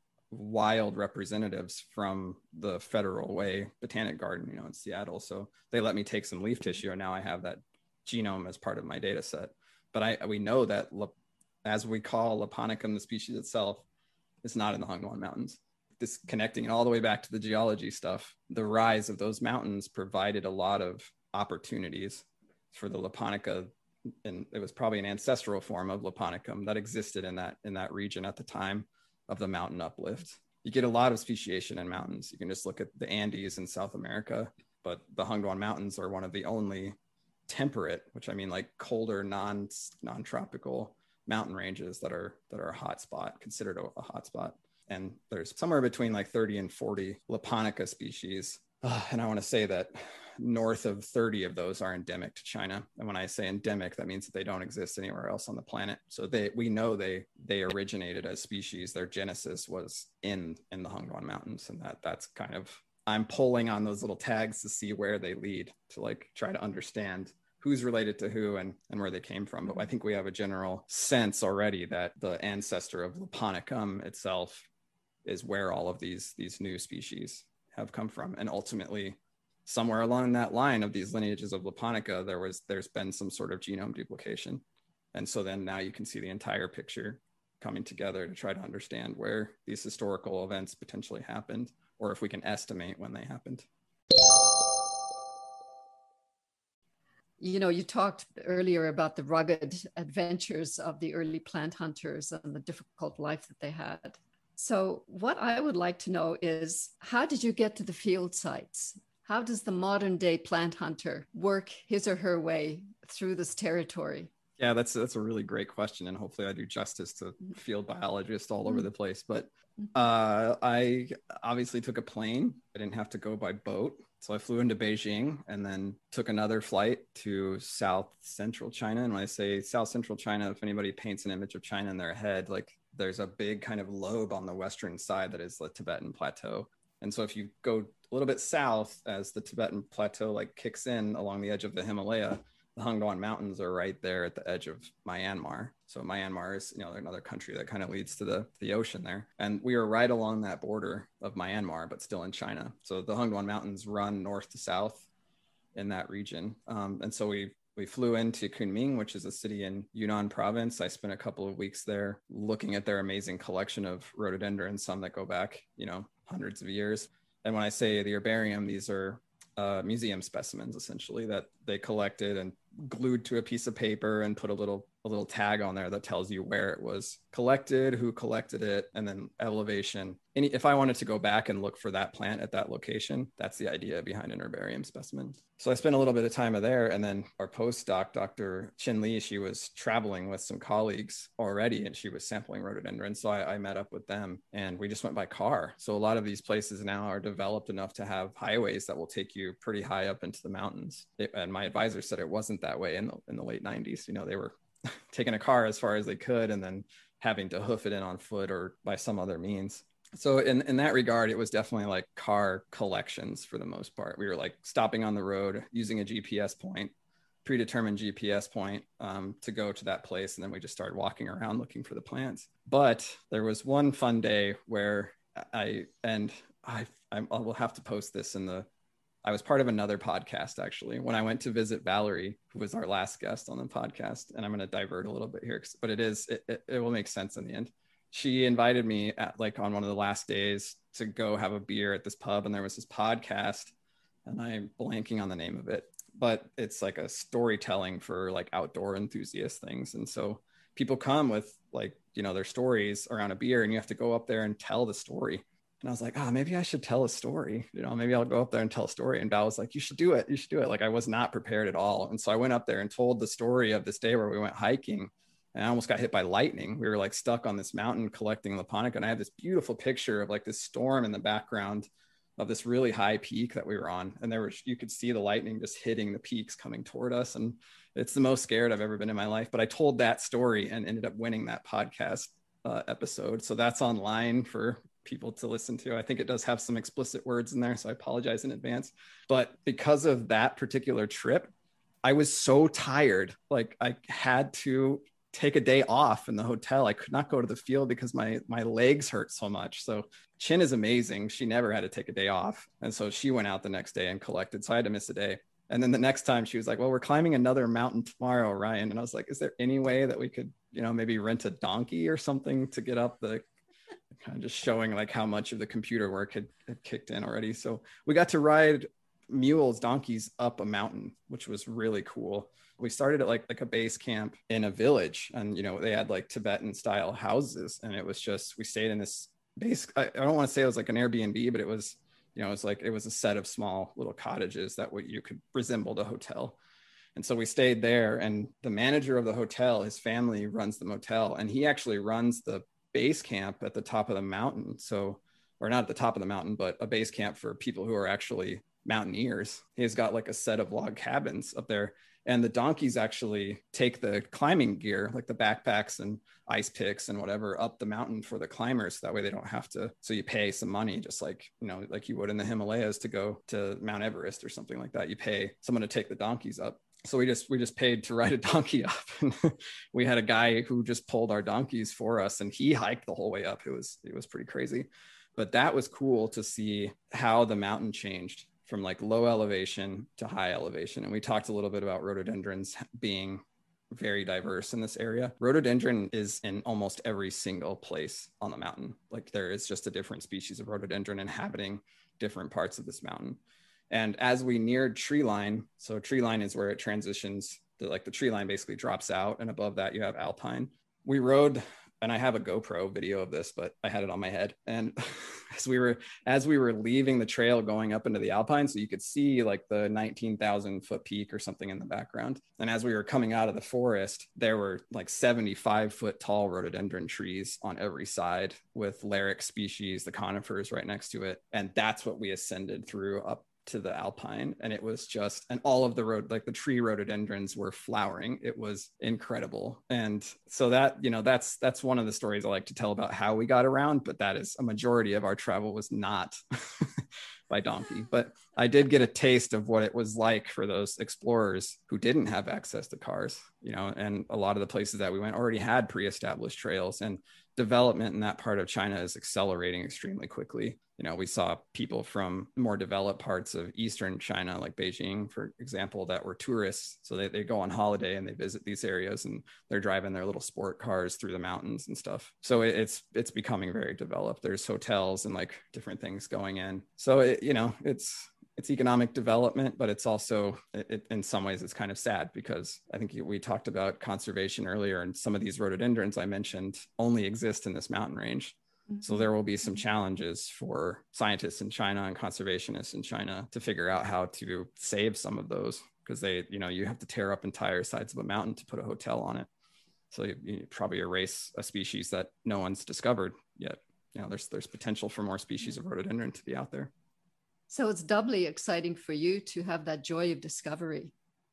wild representatives from the Federal Way Botanic Garden, you know, in Seattle. So they let me take some leaf tissue, and now I have that genome as part of my data set. But I we know that, as we call Lapponicum, the species itself, is not in the Hangduan Mountains. This connecting it all the way back to the geology stuff, the rise of those mountains provided a lot of opportunities for the Lapponica, and it was probably an ancestral form of Lapponicum that existed in that in that region at the time of the mountain uplift. You get a lot of speciation in mountains. You can just look at the Andes in South America, but the Hangduan Mountains are one of the only temperate, which I mean like colder, non non-tropical mountain ranges that are that are a hotspot, considered a, a hotspot. And there's somewhere between like thirty and forty Laponica species. Uh, and I want to say that north of thirty of those are endemic to China. And when I say endemic, that means that they don't exist anywhere else on the planet. So they, we know they, they originated as species. Their genesis was in, in the Hengduan Mountains. And that that's kind of, I'm pulling on those little tags to see where they lead, to like try to understand who's related to who and, and where they came from. But I think we have a general sense already that the ancestor of Laponicum itself is where all of these, these new species have come from. And ultimately, somewhere along that line of these lineages of Laponica, there was, there's been some sort of genome duplication. And so then now you can see the entire picture coming together to try to understand where these historical events potentially happened, or if we can estimate when they happened. You know, you talked earlier about the rugged adventures of the early plant hunters and the difficult life that they had. So what I would like to know is, how did you get to the field sites? How does the modern day plant hunter work his or her way through this territory? Yeah, that's that's a really great question. And hopefully I do justice to field biologists all over the place. But uh, I obviously took a plane. I didn't have to go by boat. So I flew into Beijing and then took another flight to South Central China. And when I say South Central China, if anybody paints an image of China in their head, like there's a big kind of lobe on the western side that is the Tibetan Plateau. And so if you go a little bit south as the Tibetan Plateau like kicks in along the edge of the Himalaya, the Hengduan Mountains are right there at the edge of Myanmar. So Myanmar is, you know, another country that kind of leads to the, the ocean there. And we are right along that border of Myanmar, but still in China. So the Hengduan Mountains run north to south in that region. Um, and so we we flew into Kunming, which is a city in Yunnan province. I spent a couple of weeks there looking at their amazing collection of rhododendrons, some that go back, you know, hundreds of years. And when I say the herbarium, these are uh, museum specimens, essentially, that they collected and glued to a piece of paper and put a little a little tag on there that tells you where it was collected, who collected it, and then elevation. Any, if I wanted to go back and look for that plant at that location, that's the idea behind an herbarium specimen. So I spent a little bit of time there, and then our postdoc, Doctor Chin Li, she was traveling with some colleagues already, and she was sampling rhododendrons. So I, I met up with them, and we just went by car. So a lot of these places now are developed enough to have highways that will take you pretty high up into the mountains. It, and my advisor said it wasn't that way in the, in the late nineties. You know, they were taking a car as far as they could and then having to hoof it in on foot or by some other means. So in, in that regard, it was definitely like car collections for the most part. We were like stopping on the road using a G P S point, predetermined G P S point um, to go to that place. And then we just started walking around looking for the plants. But there was one fun day where I, and I, I will have to post this in the, I was part of another podcast, actually, when I went to visit Valerie, who was our last guest on the podcast. And I'm going to divert a little bit here, but it is, it, it, it will make sense in the end. She invited me at like on one of the last days to go have a beer at this pub. And there was this podcast, and I'm blanking on the name of it, but it's like a storytelling for like outdoor enthusiast things. And so people come with like, you know, their stories around a beer, and you have to go up there and tell the story. And I was like, oh, maybe I should tell a story. You know, maybe I'll go up there and tell a story. And Val was like, you should do it. You should do it. Like, I was not prepared at all. And so I went up there and told the story of this day where we went hiking, and I almost got hit by lightning. We were like stuck on this mountain collecting Laponica. And I had this beautiful picture of like this storm in the background of this really high peak that we were on. And there was, you could see the lightning just hitting the peaks coming toward us. And it's the most scared I've ever been in my life. But I told that story and ended up winning that podcast uh, episode. So that's online for people to listen to. I think it does have some explicit words in there, so I apologize in advance. But because of that particular trip, I was so tired. Like I had to take a day off in the hotel. I could not go to the field because my my legs hurt so much. So Chin is amazing. She never had to take a day off. And so she went out the next day and collected. So I had to miss a day. And then the next time she was like, well, we're climbing another mountain tomorrow, Ryan. And I was like, is there any way that we could, you know, maybe rent a donkey or something to get up the, kind of just showing like how much of the computer work had, had kicked in already. So we got to ride mules, donkeys up a mountain, which was really cool. We started at like, like a base camp in a village, and, you know, they had like Tibetan style houses. And it was just, we stayed in this base. I, I don't want to say it was like an Airbnb, but it was, you know, it was like, it was a set of small little cottages that what you could resemble a hotel. And so we stayed there, and the manager of the hotel, his family runs the motel, and he actually runs the base camp at the top of the mountain. So, or not at the top of the mountain, but a base camp for people who are actually mountaineers. He's got like a set of log cabins up there, and the donkeys actually take the climbing gear, like the backpacks and ice picks and whatever, up the mountain for the climbers. That way they don't have to. So you pay some money, just like, you know, like you would in the Himalayas to go to Mount Everest or something like that. You pay someone to take the donkeys up. So we just we just paid to ride a donkey up. And we had a guy who just pulled our donkeys for us, and he hiked the whole way up. It was it was pretty crazy. But that was cool to see how the mountain changed from like low elevation to high elevation. And we talked a little bit about rhododendrons being very diverse in this area. Rhododendron is in almost every single place on the mountain. Like there is just a different species of rhododendron inhabiting different parts of this mountain. And as we neared tree line, so tree line is where it transitions, the, like the tree line basically drops out, and above that you have alpine. We rode, and I have a GoPro video of this, but I had it on my head. And as we were as we were leaving the trail going up into the alpine, so you could see like the nineteen thousand foot peak or something in the background. And as we were coming out of the forest, there were like seventy-five foot tall rhododendron trees on every side with Lyric species, the conifers right next to it. And that's what we ascended through up to the alpine. And it was just, and all of the road, like the tree rhododendrons were flowering. It was incredible. And so that, you know, that's, that's one of the stories I like to tell about how we got around, but that is a majority of our travel was not by donkey. But I did get a taste of what it was like for those explorers who didn't have access to cars, you know, and a lot of the places that we went already had pre-established trails, and development in that part of China is accelerating extremely quickly. You know, we saw people from more developed parts of Eastern China, like Beijing, for example, that were tourists. So they, they go on holiday and they visit these areas, and they're driving their little sport cars through the mountains and stuff. So it, it's it's becoming very developed. There's hotels and like different things going in. So, it, you know, it's it's economic development, but it's also, it, it, in some ways, it's kind of sad, because I think we talked about conservation earlier, and some of these rhododendrons I mentioned only exist in this mountain range. So there will be some challenges for scientists in China and conservationists in China to figure out how to save some of those, because they, you know, you have to tear up entire sides of a mountain to put a hotel on it. So you, you probably erase a species that no one's discovered yet. You know, there's there's potential for more species of rhododendron to be out there. So it's doubly exciting for you to have that joy of discovery.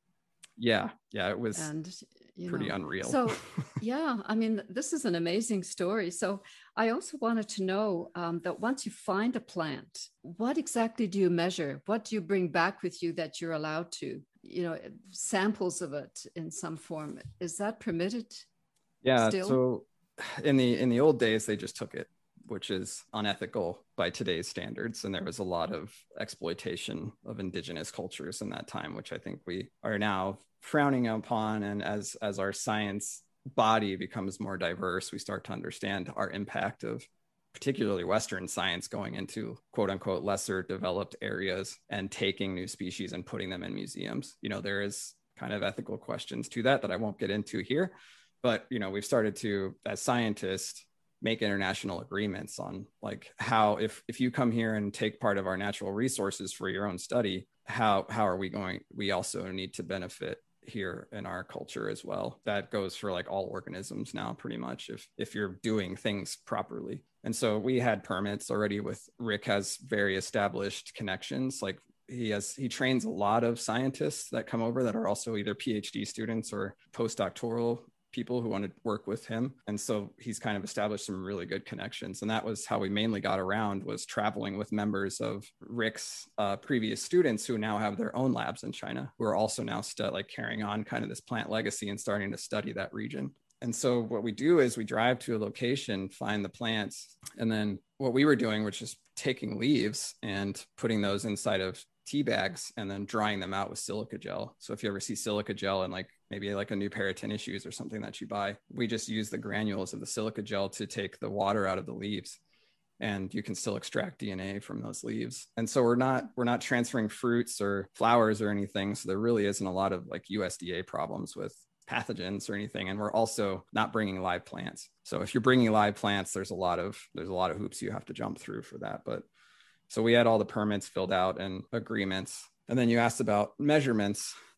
Yeah, yeah, it was and, you pretty know, unreal. So, yeah, I mean, this is an amazing story. So I also wanted to know um, that once you find a plant, what exactly do you measure? What do you bring back with you that you're allowed to? You know, samples of it in some form. Is that permitted? Yeah, still? So in the in the old days, they just took it, which is unethical by today's standards. And there was a lot of exploitation of indigenous cultures in that time, which I think we are now frowning upon. And as, as our science body becomes more diverse, we start to understand our impact of particularly Western science going into quote unquote lesser developed areas and taking new species and putting them in museums. You know, there is kind of ethical questions to that that I won't get into here, but, you know, we've started to, as scientists, make international agreements on like how, if if you come here and take part of our natural resources for your own study, how how are we going, we also need to benefit here in our culture as well. That goes for like all organisms now, pretty much, if if you're doing things properly. And so we had permits already. With Rick has very established connections. Like he has he trains a lot of scientists that come over that are also either PhD students or postdoctoral people who want to work with him. And so he's kind of established some really good connections. And that was how we mainly got around, was traveling with members of Rick's uh, previous students who now have their own labs in China, who are also now st- like carrying on kind of this plant legacy and starting to study that region. And so what we do is we drive to a location, find the plants, and then what we were doing, which is taking leaves and putting those inside of tea bags and then drying them out with silica gel. So if you ever see silica gel in like maybe like a new pair of tennis shoes or something that you buy, we just use the granules of the silica gel to take the water out of the leaves, and you can still extract D N A from those leaves. And so we're not we're not transferring fruits or flowers or anything. So there really isn't a lot of like U S D A problems with pathogens or anything. And we're also not bringing live plants. So if you're bringing live plants, there's a lot of there's a lot of hoops you have to jump through for that. But so we had all the permits filled out and agreements. And then you asked about measurements.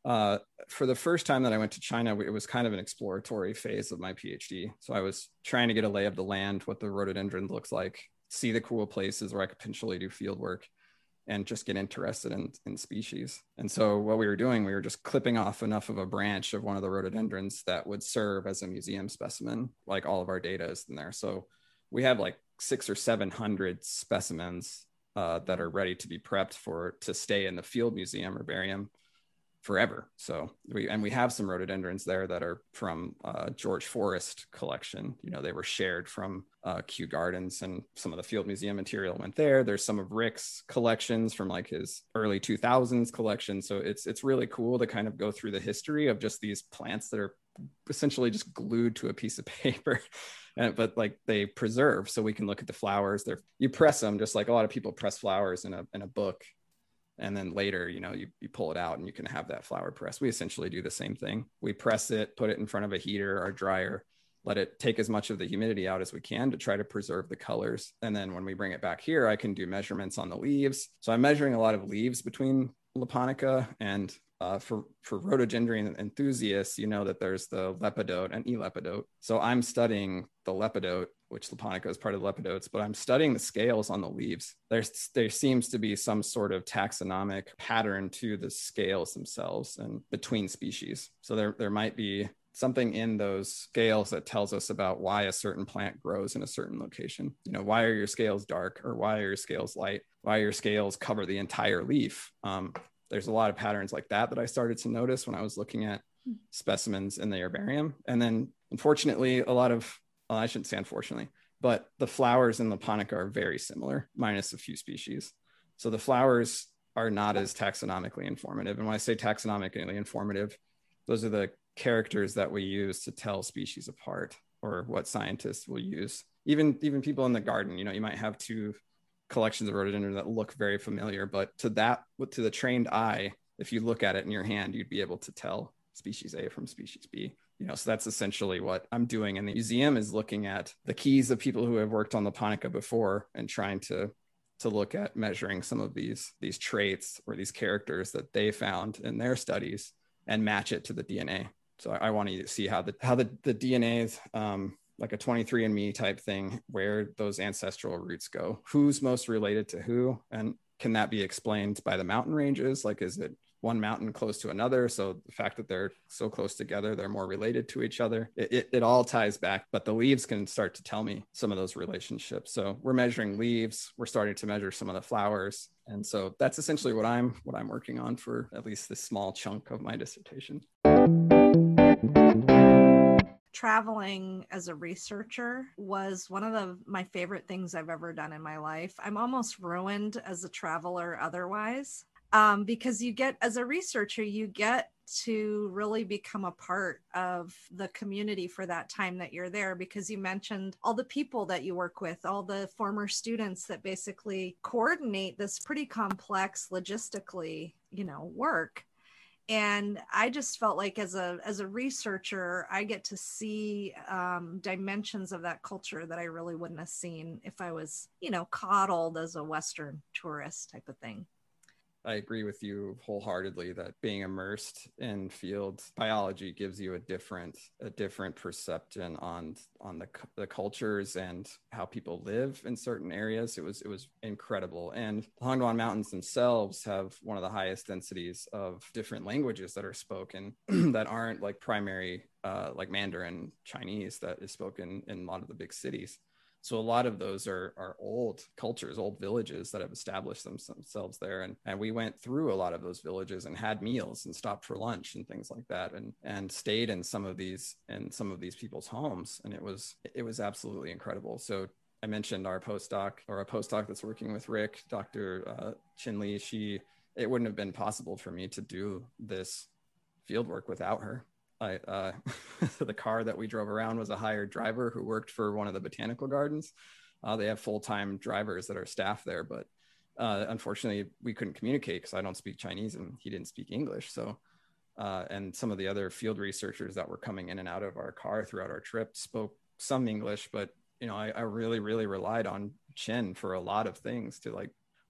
Uh, for the first time that I went to China, it was kind of an exploratory phase of my PhD. So I was trying to get a lay of the land, what the rhododendron looks like, see the cool places where I could potentially do field work, and just get interested in, in species. And so what we were doing, we were just clipping off enough of a branch of one of the rhododendrons that would serve as a museum specimen, like all of our data is in there. So we have like six or seven hundred specimens uh, that are ready to be prepped for to stay in the field museum herbarium forever. So we, and we have some rhododendrons there that are from uh, George Forest collection. You know, they were shared from uh, Kew Gardens, and some of the field museum material went there. There's some of Rick's collections from like his early two thousands collection. So it's, it's really cool to kind of go through the history of just these plants that are essentially just glued to a piece of paper. And, but like they preserve, so we can look at the flowers. They're, you press them just like a lot of people press flowers in a, in a book. And then later, you know, you, you pull it out and you can have that flower press. We essentially do the same thing. We press it, put it in front of a heater or dryer, let it take as much of the humidity out as we can to try to preserve the colors. And then when we bring it back here, I can do measurements on the leaves. So I'm measuring a lot of leaves between Leponica, and uh, for, for rhododendron enthusiasts, you know that there's the lepidote and elepidote. So I'm studying the lepidote, which Leponica is part of the lepidotes, but I'm studying the scales on the leaves. There's, there seems to be some sort of taxonomic pattern to the scales themselves and between species. So there, there might be something in those scales that tells us about why a certain plant grows in a certain location. You know, why are your scales dark, or why are your scales light? Why your scales cover the entire leaf? Um, there's a lot of patterns like that that I started to notice when I was looking at specimens in the herbarium. And then unfortunately, a lot of, well, I shouldn't say unfortunately, but the flowers in Leponica are very similar, minus a few species. So the flowers are not as taxonomically informative. And when I say taxonomically informative, those are the characters that we use to tell species apart, or what scientists will use. Even, even people in the garden, you know, you might have two collections of rhododendron that look very familiar, but to that, to the trained eye, if you look at it in your hand, you'd be able to tell species A from species B. You know, so that's essentially what I'm doing in the museum, is looking at the keys of people who have worked on Leponica before and trying to to look at measuring some of these these traits or these characters that they found in their studies and match it to the D N A. So I, I want to see how the how the, the D N A is um, like a twenty-three and me type thing, where those ancestral roots go, who's most related to who, and can that be explained by the mountain ranges? Like, is it one mountain close to another? So the fact that they're so close together, they're more related to each other. It, it, it all ties back, but the leaves can start to tell me some of those relationships. So we're measuring leaves, we're starting to measure some of the flowers. And so that's essentially what I'm, what I'm working on for at least this small chunk of my dissertation. Traveling as a researcher was one of the my favorite things I've ever done in my life. I'm almost ruined as a traveler otherwise, um, because you get, as a researcher, you get to really become a part of the community for that time that you're there, because you mentioned all the people that you work with, all the former students that basically coordinate this pretty complex logistically, you know, work. And I just felt like as a as a researcher, I get to see um, dimensions of that culture that I really wouldn't have seen if I was, you know, coddled as a Western tourist type of thing. I agree with you wholeheartedly that being immersed in field biology gives you a different a different perception on on the the cultures and how people live in certain areas. It was it was incredible. And the Hangduan Mountains themselves have one of the highest densities of different languages that are spoken that aren't like primary uh, like Mandarin Chinese that is spoken in a lot of the big cities. So a lot of those are, are old cultures, old villages that have established themselves there. And, and we went through a lot of those villages and had meals and stopped for lunch and things like that, and, and stayed in some of these in some of these people's homes. And it was it was absolutely incredible. So I mentioned our postdoc, or a postdoc that's working with Rick, Doctor Uh, Chin Lee. She it wouldn't have been possible for me to do this field work without her. I, uh, the car that we drove around was a hired driver who worked for one of the botanical gardens. Uh, they have full-time drivers that are staff there, but uh, unfortunately we couldn't communicate because I don't speak Chinese and he didn't speak English. So, uh, and some of the other field researchers that were coming in and out of our car throughout our trip spoke some English, but you know, I, I really, really relied on Chen for a lot of things to like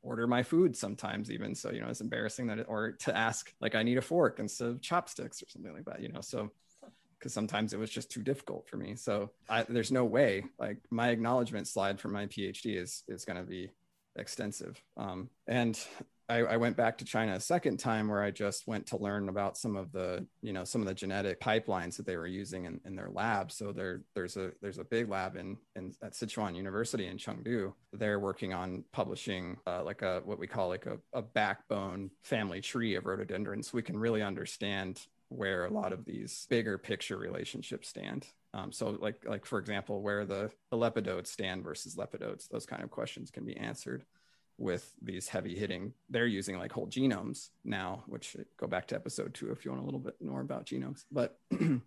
order my food sometimes even. So, you know, it's embarrassing that, it, or to ask, like, I need a fork instead of chopsticks or something like that, you know, so, because sometimes it was just too difficult for me. So I, there's no way, like, my acknowledgement slide for my PhD is, is going to be extensive. Um, and I, I went back to China a second time, where I just went to learn about some of the, you know, some of the genetic pipelines that they were using in, in their lab. So there, there's a there's a big lab in, in at Sichuan University in Chengdu. They're working on publishing uh, like a what we call like a, a backbone family tree of rhododendrons, so we can really understand where a lot of these bigger picture relationships stand. Um, so like like for example, where the, the lepidodes stand versus lepidodes, those kind of questions can be answered with these heavy hitting. They're using like whole genomes now, which go back to episode two if you want a little bit more about genomes. But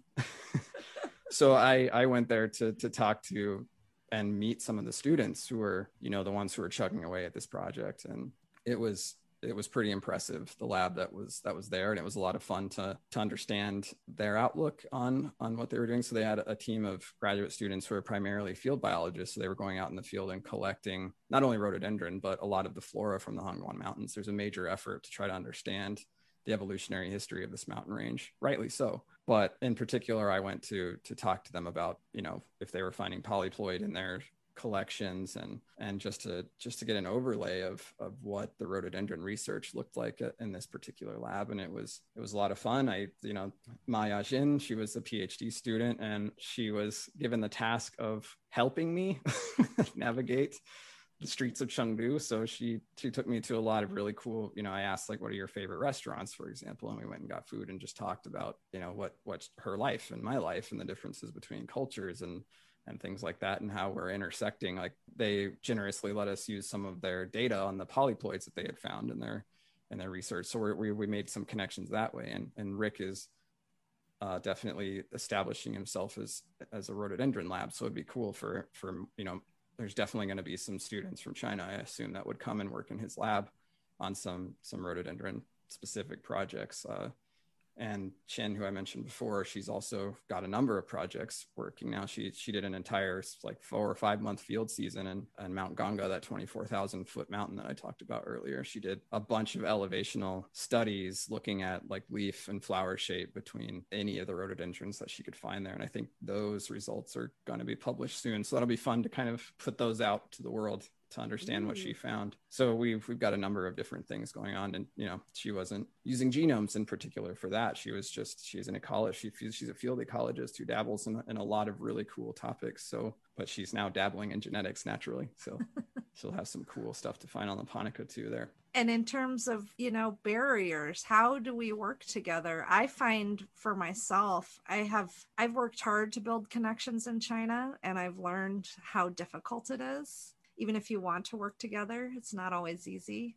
so I, I went there to, to talk to and meet some of the students who were, you know, the ones who were chugging away at this project. And it was, it was pretty impressive, the lab that was that was there, and it was a lot of fun to to understand their outlook on on what they were doing. So they had a team of graduate students who are primarily field biologists. So they were going out in the field and collecting not only rhododendron, but a lot of the flora from the Hangguan Mountains. There's a major effort to try to understand the evolutionary history of this mountain range, rightly so. But in particular, I went to to talk to them about, you know, if they were finding polyploid in their collections, and and just to just to get an overlay of of what the rhododendron research looked like in this particular lab. And it was it was a lot of fun. I, you know, Ma Yajin, she was a PhD student, and she was given the task of helping me navigate the streets of Chengdu. So she she took me to a lot of really cool, you know, I asked, like, what are your favorite restaurants, for example, and we went and got food and just talked about, you know, what what's her life and my life and the differences between cultures and and things like that, and how we're intersecting. Like, they generously let us use some of their data on the polyploids that they had found in their in their research. So we're, we we made some connections that way. And and Rick is uh, definitely establishing himself as as a rhododendron lab. So it'd be cool for for you know, there's definitely going to be some students from China, I assume, that would come and work in his lab on some some rhododendron specific projects. Uh, And Chen, who I mentioned before, she's also got a number of projects working now. She she did an entire like four or five month field season in, in Mount Ganga, that twenty-four thousand foot mountain that I talked about earlier. She did a bunch of elevational studies looking at like leaf and flower shape between any of the rhododendrons that she could find there. And I think those results are going to be published soon. So that'll be fun to kind of put those out to the world to understand what she found. So we've we've got a number of different things going on. And, you know, she wasn't using genomes in particular for that. She was just, she's an ecologist. She, she's a field ecologist who dabbles in, in a lot of really cool topics. So, but she's now dabbling in genetics naturally. So she'll have some cool stuff to find on the Ponica too there. And in terms of, you know, barriers, how do we work together? I find for myself, I have, I've worked hard to build connections in China, and I've learned how difficult it is. Even if you want to work together, it's not always easy.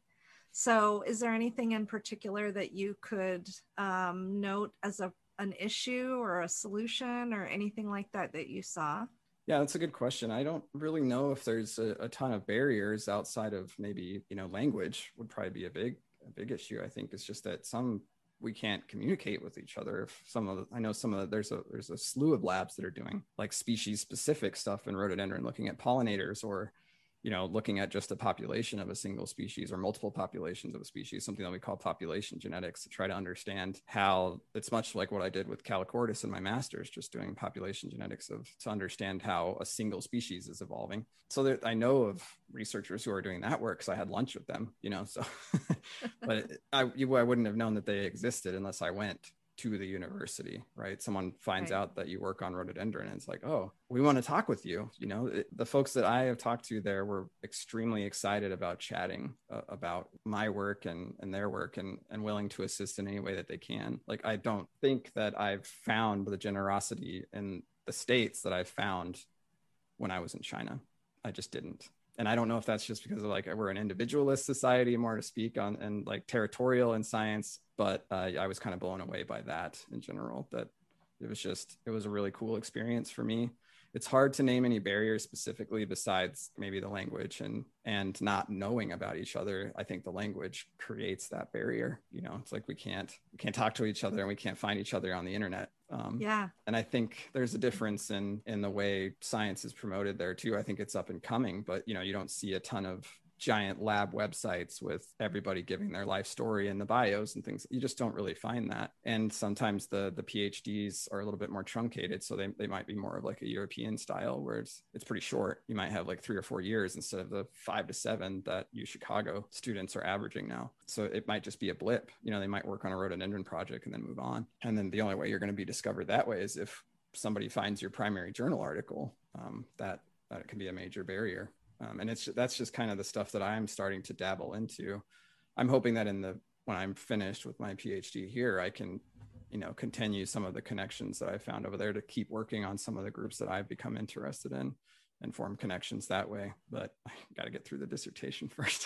So is there anything in particular that you could um, note as a an issue or a solution or anything like that that you saw? Yeah, that's a good question. I don't really know if there's a, a ton of barriers outside of maybe, you know, language would probably be a big, a big issue. I think it's just that some, we can't communicate with each other. If some of the, I know some of the, there's a, there's a slew of labs that are doing like species specific stuff in rhododendron, looking at pollinators, or, you know, looking at just a population of a single species or multiple populations of a species, something that we call population genetics, to try to understand how it's much like what I did with Calochordus in my master's, just doing population genetics of to understand how a single species is evolving. So that I know of researchers who are doing that work because I had lunch with them, you know, so, but I, I wouldn't have known that they existed unless I went to the university, right? Someone finds right. out that you work on rhododendron, and it's like, oh, we want to talk with you. You know, it, the folks that I have talked to there were extremely excited about chatting uh, about my work and, and their work, and, and willing to assist in any way that they can. Like, I don't think that I've found the generosity in the States that I found when I was in China. I just didn't. And I don't know if that's just because of like, we're an individualist society, more to speak on, and like territorial in science, but uh, I was kind of blown away by that in general, that it was just, it was a really cool experience for me. It's hard to name any barriers specifically besides maybe the language and, and not knowing about each other. I think the language creates that barrier. You know, it's like, we can't, we can't talk to each other, and we can't find each other on the internet. Um, yeah. And I think there's a difference in, in the way science is promoted there too. I think it's up and coming, but, you know, you don't see a ton of giant lab websites with everybody giving their life story and the bios and things. You just don't really find that. And sometimes the the PhDs are a little bit more truncated. So they, they might be more of like a European style where it's, it's pretty short. You might have like three or four years instead of the five to seven that U Chicago students are averaging now. So it might just be a blip. You know, they might work on a rhododendron project and then move on. And then the only way you're going to be discovered that way is if somebody finds your primary journal article. Um, that, that can be a major barrier. Um, and it's, that's just kind of the stuff that I'm starting to dabble into. I'm hoping that in the, when I'm finished with my PhD here, I can, you know, continue some of the connections that I found over there to keep working on some of the groups that I've become interested in and form connections that way. But I got to get through the dissertation first.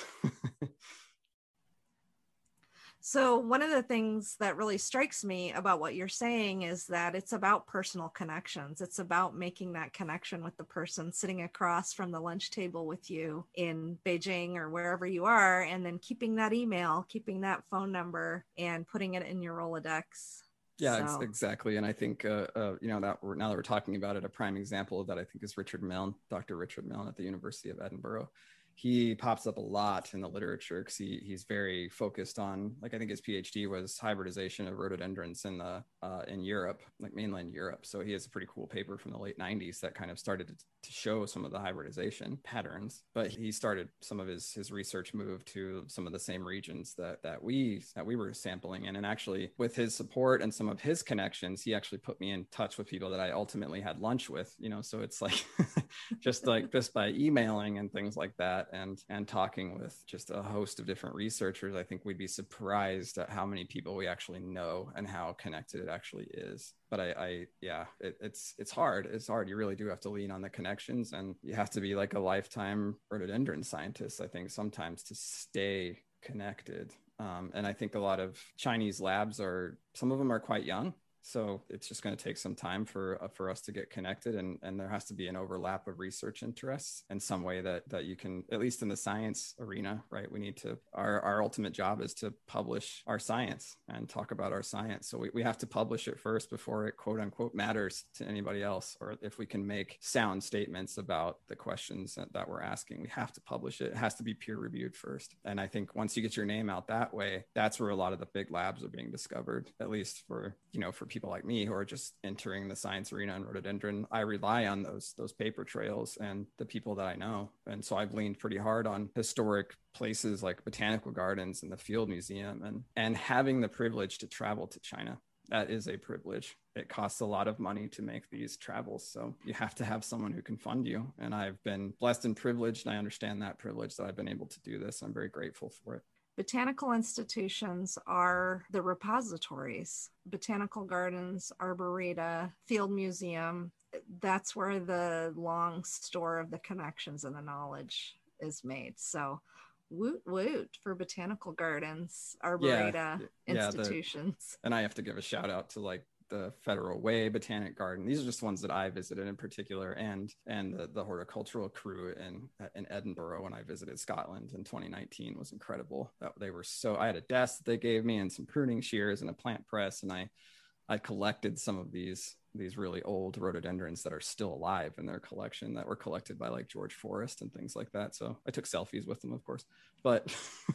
So one of the things that really strikes me about what you're saying is that it's about personal connections. It's about making that connection with the person sitting across from the lunch table with you in Beijing or wherever you are, and then keeping that email, keeping that phone number, and putting it in your Rolodex. Yeah, so. ex- exactly. And I think, uh, uh, you know, that we're, now that we're talking about it, a prime example of that, I think, is Richard Milne, Doctor Richard Milne at the University of Edinburgh. He pops up a lot in the literature because he, he's very focused on, like, I think his PhD was hybridization of rhododendrons in the uh, in Europe, like mainland Europe. So he has a pretty cool paper from the late nineties that kind of started to, to show some of the hybridization patterns. But he started some of his his research moved to some of the same regions that that we that we were sampling in. And actually, with his support and some of his connections, he actually put me in touch with people that I ultimately had lunch with. You know, so it's like just like just by emailing and things like that. and and talking with just a host of different researchers, I think we'd be surprised at how many people we actually know and how connected it actually is. But I, I yeah, it, it's it's hard. It's hard. You really do have to lean on the connections, and you have to be like a lifetime rhododendron scientist, I think, sometimes to stay connected. Um, and I think a lot of Chinese labs are, some of them are quite young. So it's just going to take some time for uh, for us to get connected, and, and there has to be an overlap of research interests in some way that that you can, at least in the science arena, right? We need to, our, our ultimate job is to publish our science and talk about our science. So we, we have to publish it first before it quote unquote matters to anybody else, or if we can make sound statements about the questions that, that we're asking, we have to publish it. It has to be peer reviewed first. And I think once you get your name out that way, that's where a lot of the big labs are being discovered, at least for, you know, for people like me who are just entering the science arena on rhododendron. I rely on those those paper trails and the people that I know. And so I've leaned pretty hard on historic places like botanical gardens and the Field Museum, and and having the privilege to travel to China. That is a privilege. It costs a lot of money to make these travels. So you have to have someone who can fund you. And I've been blessed and privileged, and I understand that privilege, that I've been able to do this. I'm very grateful for it. Botanical institutions are the repositories. Botanical gardens, arboreta, field museum, that's where the long store of the connections and the knowledge is made. So woot woot for botanical gardens, arboreta, yeah, institutions. Yeah, the, and I have to give a shout out to like the Federal Way Botanic Garden. These are just ones that I visited in particular, and and the, the horticultural crew in in Edinburgh when I visited Scotland in twenty nineteen was incredible. That they were so, I had a desk that they gave me and some pruning shears and a plant press, and I I collected some of these these really old rhododendrons that are still alive in their collection, that were collected by like George Forrest and things like that. So I took selfies with them, of course. But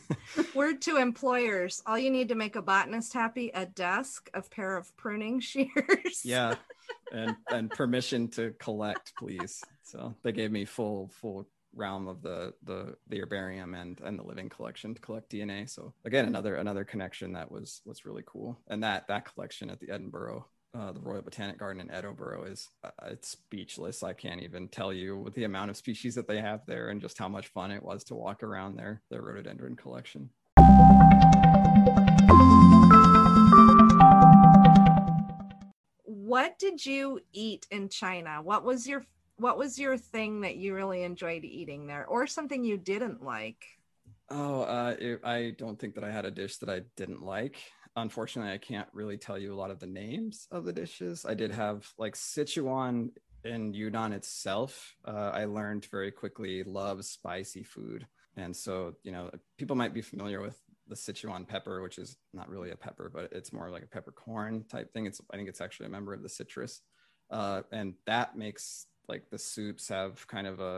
word to employers, all you need to make a botanist happy: a desk, a pair of pruning shears. Yeah, and and permission to collect, please. So they gave me full full realm of the the the herbarium and and the living collection to collect D N A. So again, another another connection that was was really cool. And that that collection at the Edinburgh Uh, the Royal Botanic Garden in Edinburgh is uh, it's speechless. I can't even tell you with the amount of species that they have there, and just how much fun it was to walk around their their rhododendron collection. What did you eat in China? What was your what was your thing that you really enjoyed eating there, or something you didn't like? Oh, uh, it, I don't think that I had a dish that I didn't like. Unfortunately, I can't really tell you a lot of the names of the dishes. I did have like Sichuan in Yunnan itself. Uh, I learned very quickly loves spicy food. And so, you know, people might be familiar with the Sichuan pepper, which is not really a pepper, but it's more like a peppercorn type thing. It's, I think it's actually a member of the citrus. Uh, and that makes like the soups have kind of a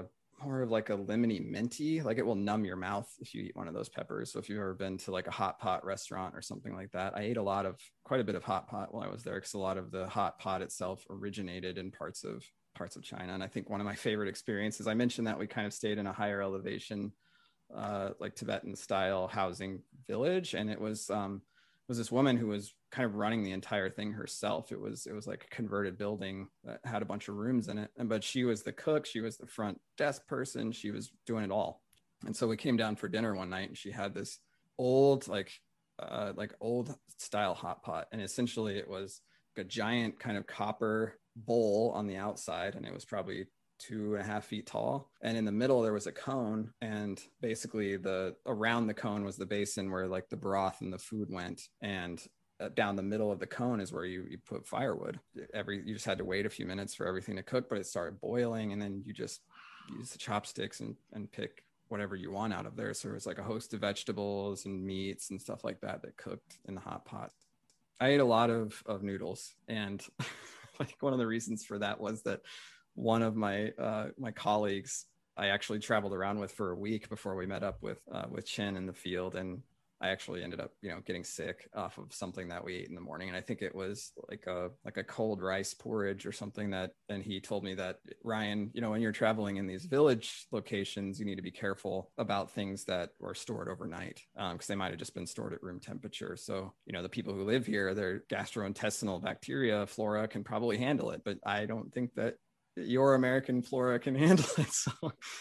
more of like a lemony minty, like it will numb your mouth if you eat one of those peppers. So if you've ever been to like a hot pot restaurant or something like that, I ate a lot of, quite a bit of hot pot while I was there, because a lot of the hot pot itself originated in parts of parts of China. And I think one of my favorite experiences, I mentioned that we kind of stayed in a higher elevation, uh, like Tibetan style housing village. And it was, um, was this woman who was kind of running the entire thing herself. It was, it was like a converted building that had a bunch of rooms in it. And, but she was the cook. She was the front desk person. She was doing it all. And so we came down for dinner one night and she had this old, like, uh, like old style hot pot. And essentially it was like a giant kind of copper bowl on the outside. And it was probably two and a half feet tall. And in the middle, there was a cone. And basically the, around the cone was the basin where like the broth and the food went. And uh, down the middle of the cone is where you, you put firewood. Every, you just had to wait a few minutes for everything to cook, but it started boiling. And then you just use the chopsticks and, and pick whatever you want out of there. So it was like a host of vegetables and meats and stuff like that, that cooked in the hot pot. I ate a lot of, of noodles. And like one of the reasons for that was that one of my uh, my colleagues I actually traveled around with for a week before we met up with uh, with Chen in the field, and I actually ended up, you know, getting sick off of something that we ate in the morning. And I think it was like a like a cold rice porridge or something that, and he told me that, Ryan, you know, when you're traveling in these village locations, you need to be careful about things that were stored overnight, um, because they might have just been stored at room temperature. So, you know, the people who live here, their gastrointestinal bacteria, flora can probably handle it, but I don't think that your American flora can handle it. So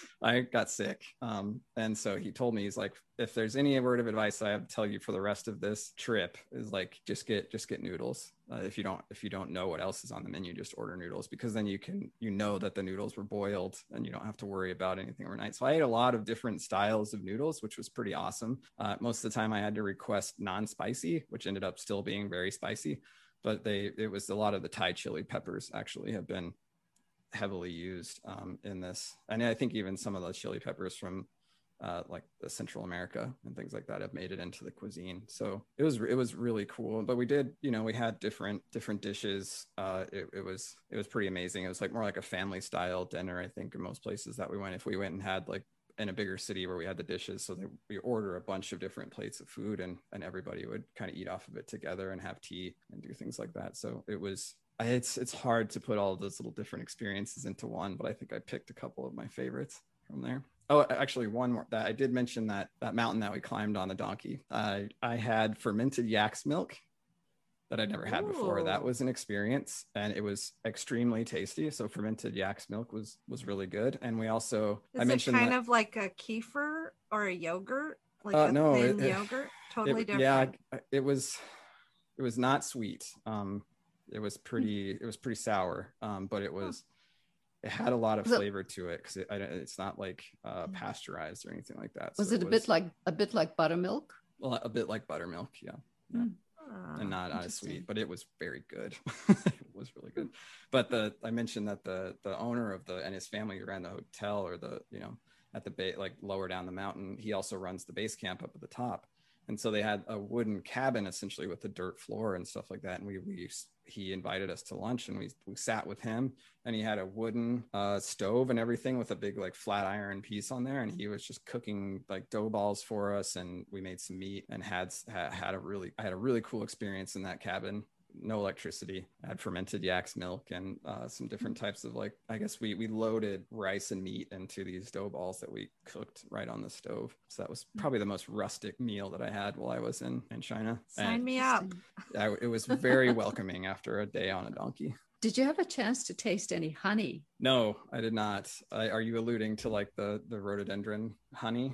I got sick. Um, and so he told me, he's like, if there's any word of advice I have to tell you for the rest of this trip, is like, just get, just get noodles. Uh, if you don't, if you don't know what else is on the menu, just order noodles, because then you can, you know, that the noodles were boiled and you don't have to worry about anything overnight. So I ate a lot of different styles of noodles, which was pretty awesome. Uh, most of the time I had to request non-spicy, which ended up still being very spicy, but they, it was a lot of the Thai chili peppers actually have been heavily used um, in this. And I think even some of those chili peppers from uh, like the Central America and things like that have made it into the cuisine. So it was, it was really cool. But we did, you know, we had different, different dishes. Uh, it, it was, it was pretty amazing. It was like more like a family style dinner, I think, in most places that we went. If we went and had like in a bigger city where we had the dishes, so that we order a bunch of different plates of food, and, and everybody would kind of eat off of it together and have tea and do things like that. So it was, It's it's hard to put all those little different experiences into one, but I think I picked a couple of my favorites from there. Oh, actually, one more that I did mention, that that mountain that we climbed on the donkey. I I had fermented yak's milk that I'd never had before. That was an experience, and it was extremely tasty. So fermented yak's milk was was really good. And we also Is I mentioned it kind that, of like a kefir or a yogurt, like uh, a no, thin it, yogurt? Totally it, different. Yeah, it was it was not sweet. Um, it was pretty it was pretty sour, um, but it was it had a lot of flavor to it, because it, it's not like uh, pasteurized or anything like that. Was so it, it a was, bit like a bit like buttermilk? well, a bit like buttermilk, yeah, yeah. Mm. And not, not as sweet, but it was very good. It was really good. But the I mentioned that the the owner of the and his family who ran the hotel, or the, you know, at the base, like lower down the mountain, he also runs the base camp up at the top. And so they had a wooden cabin essentially with a dirt floor and stuff like that. And we, we he invited us to lunch, and we, we sat with him, and he had a wooden uh, stove and everything with a big like flat iron piece on there. And he was just cooking like dough balls for us. And we made some meat and had, had a really, I had a really cool experience in that cabin. No electricity. I had fermented yak's milk and uh, some different types of, like, I guess we we loaded rice and meat into these dough balls that we cooked right on the stove. So that was probably the most rustic meal that I had while I was in, in China. Sign and me up. I, it was very welcoming after a day on a donkey. Did you have a chance to taste any honey? No, I did not. I, are you alluding to like the, the rhododendron honey?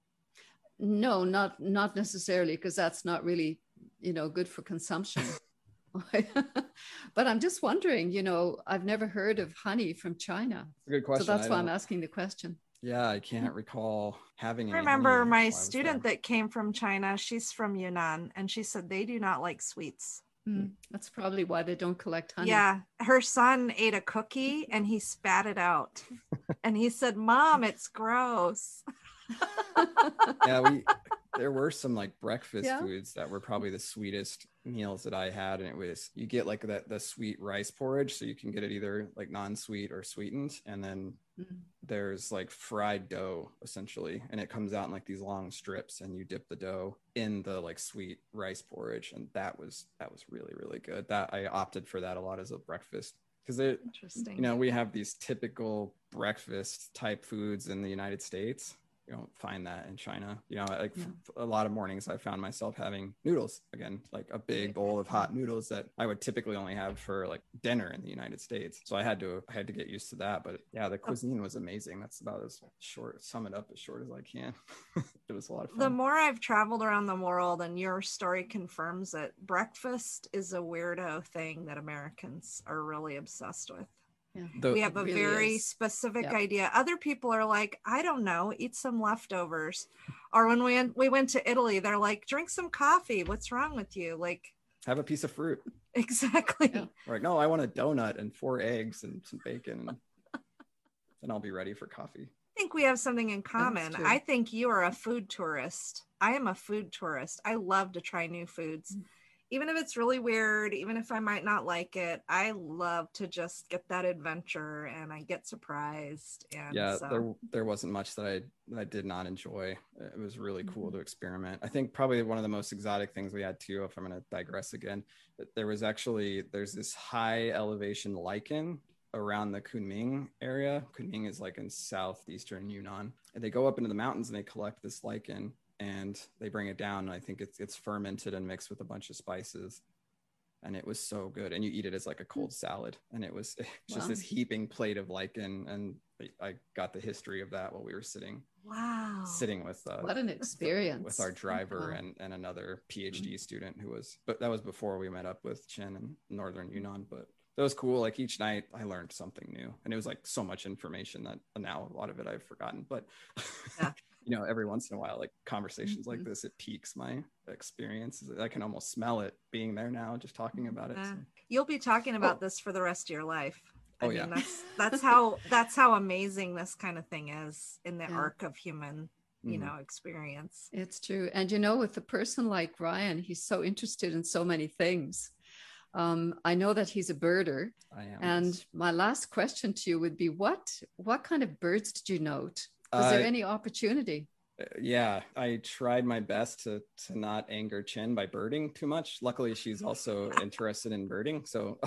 No, not not necessarily, because that's not really, you know, good for consumption. But I'm just wondering, you know, I've never heard of honey from China. That's a good question. So that's I why I'm don't- asking the question. Yeah, I can't recall having I any remember honey my while I was student there. that came from China. She's from Yunnan, and she said they do not like sweets. Mm, that's probably why they don't collect honey. Yeah, her son ate a cookie and he spat it out, and he said, "Mom, it's gross." Yeah, we there were some like breakfast Yeah. foods that were probably the sweetest meals that I had, and it was, you get like that the sweet rice porridge, so you can get it either like non-sweet or sweetened, and then Mm. there's like fried dough essentially, and it comes out in like these long strips, and you dip the dough in the like sweet rice porridge, and that was that was really really good. That I opted for that a lot as a breakfast, because it Interesting. you know, we have these typical breakfast type foods in the United States. You don't find that in China. You know, like Yeah. a lot of mornings I found myself having noodles again, like a big bowl of hot noodles that I would typically only have for like dinner in the United States. So I had to I had to get used to that. But yeah, the cuisine was amazing. That's about as short, sum it up as short as I can. It was a lot of fun. The more I've traveled around the world, and your story confirms it, breakfast is a weirdo thing that Americans are really obsessed with. Yeah. The- We have It a really very is. specific Yep. idea. Other people are like, I don't know, eat some leftovers. Or when we we went to Italy, they're like, drink some coffee. What's wrong with you? Like, Have a piece of fruit. exactly. Yeah. Or like, no, I want a donut and four eggs and some bacon, and then I'll be ready for coffee. I think we have something in common. true. I think you are a food tourist. I am a food tourist. I love to try new foods. Even if it's really weird, even if I might not like it, I love to just get that adventure, and I get surprised. And Yeah, so, there there wasn't much that I that I did not enjoy. It was really cool Mhm. to experiment. I think probably one of the most exotic things we had too, if I'm going to digress again, that there was actually there's this high elevation lichen around the Kunming area. Kunming is like in southeastern Yunnan, and they go up into the mountains and they collect this lichen, and they bring it down, and I think it's it's fermented and mixed with a bunch of spices, and it was so good. And you eat it as like a cold salad, and it was just Wow. this heaping plate of lichen. And I got the history of that while we were sitting wow. sitting with uh, What an experience. with our driver Wow. and and another PhD student who was, but that was before we met up with Chen in northern Yunnan. But that was cool. Like each night I learned something new, and it was like so much information that now a lot of it I've forgotten. But Yeah. you know, every once in a while, like conversations like Mhm. this, it piques my experience. I can almost smell it being there now, just talking about it. Yeah. So. You'll be talking about Oh. this for the rest of your life. I Oh, mean, yeah. that's that's how that's how amazing this kind of thing is in the Yeah. arc of human, you Mhm. know, experience. It's true. And you know, with a person like Ryan, he's so interested in so many things. Um, I know that he's a birder. I am. And my last question to you would be what what kind of birds did you note? Was Uh, there any opportunity? Uh, yeah, I tried my best to to not anger Chen by birding too much. Luckily, she's also interested in birding, so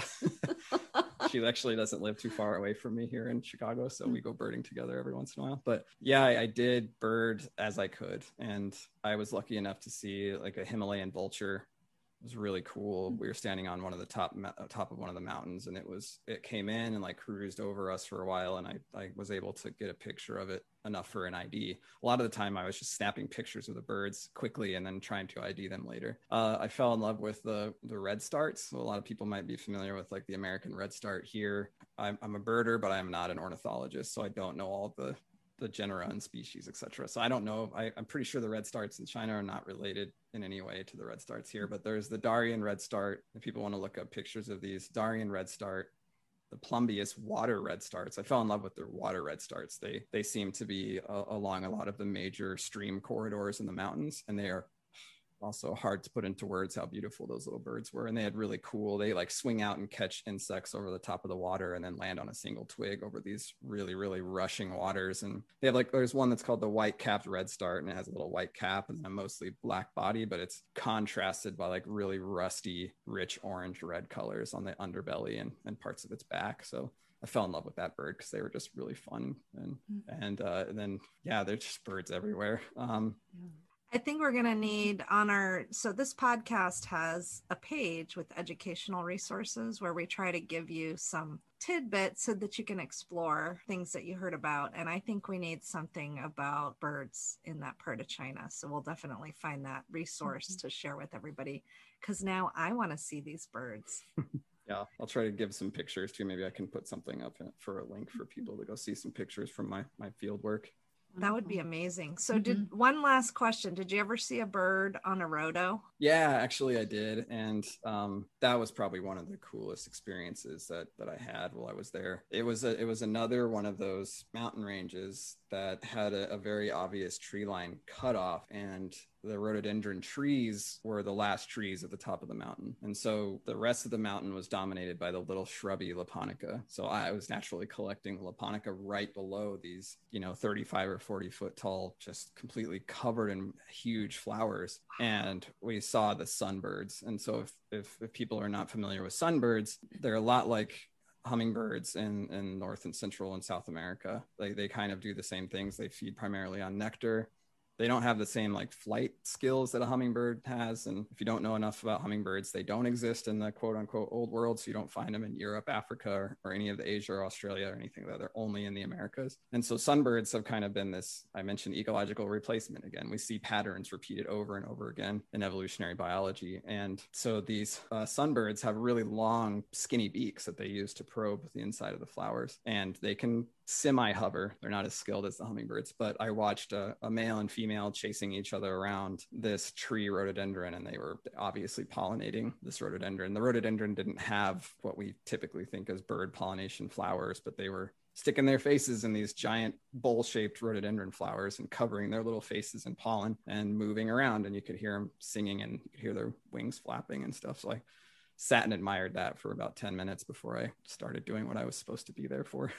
she actually doesn't live too far away from me here in Chicago, so we go birding together every once in a while. But yeah, I, I did bird as I could, and I was lucky enough to see like a Himalayan vulture. It was really cool. We were standing on one of the top top of one of the mountains, and it was it came in and like cruised over us for a while, and I, I was able to get a picture of it enough for an I D. A lot of the time I was just snapping pictures of the birds quickly and then trying to I D them later. Uh, I fell in love with the the redstarts. So a lot of people might be familiar with like the American redstart here. I'm, I'm a birder, but I'm not an ornithologist, so I don't know all the the genera and species, et cetera. So I don't know. I, I'm pretty sure the redstarts in China are not related in any way to the redstarts here, but there's the Darien redstart. If people want to look up pictures of these, Darien redstart, the Plumbeus water redstarts. I fell in love with the water redstarts. They they seem to be uh, along a lot of the major stream corridors in the mountains, and they are also hard to put into words how beautiful those little birds were. And they had really cool, they like swing out and catch insects over the top of the water and then land on a single twig over these really, really rushing waters. And they have like, there's one that's called the white capped redstart, and it has a little white cap and a mostly black body, but it's contrasted by like really rusty, rich orange red colors on the underbelly and, and parts of its back. So I fell in love with that bird because they were just really fun. And, Mm-hmm. and, uh, and then, yeah, there's just birds everywhere. Um, Yeah. I think we're going to need on our, so this podcast has a page with educational resources where we try to give you some tidbits so that you can explore things that you heard about. And I think we need something about birds in that part of China. So we'll definitely find that resource Mhm. to share with everybody, because now I want to see these birds. Yeah, I'll try to give some pictures too. Maybe I can put something up for a link for people to go see some pictures from my, my field work. That would be amazing. So Mhm. did one last question. Did you ever see a bird on a roto? Yeah, actually I did. And um, that was probably one of the coolest experiences that, that I had while I was there. It was a, it was another one of those mountain ranges that had a, a very obvious tree line cutoff. And the rhododendron trees were the last trees at the top of the mountain. And so the rest of the mountain was dominated by the little shrubby Laponica. So I was naturally collecting Laponica right below these, you know, thirty-five or forty foot tall, just completely covered in huge flowers. And we saw the sunbirds. And so if, if, if people are not familiar with sunbirds, they're a lot like hummingbirds in, in North and Central and South America. They, they kind of do the same things. They feed primarily on nectar. They don't have the same like flight skills that a hummingbird has. And if you don't know enough about hummingbirds, they don't exist in the quote unquote old world. So you don't find them in Europe, Africa, or, or any of the Asia or Australia or anything like that. They're only in the Americas. And so sunbirds have kind of been this, I mentioned ecological replacement again. We see patterns repeated over and over again in evolutionary biology. And so these uh, sunbirds have really long, skinny beaks that they use to probe the inside of the flowers. And they can semi-hover. They're not as skilled as the hummingbirds, but I watched a, a male and female chasing each other around this tree rhododendron, and they were obviously pollinating this rhododendron. The rhododendron didn't have what we typically think as bird pollination flowers, but they were sticking their faces in these giant bowl-shaped rhododendron flowers and covering their little faces in pollen and moving around, and you could hear them singing and you could hear their wings flapping and stuff. So I sat and admired that for about ten minutes before I started doing what I was supposed to be there for.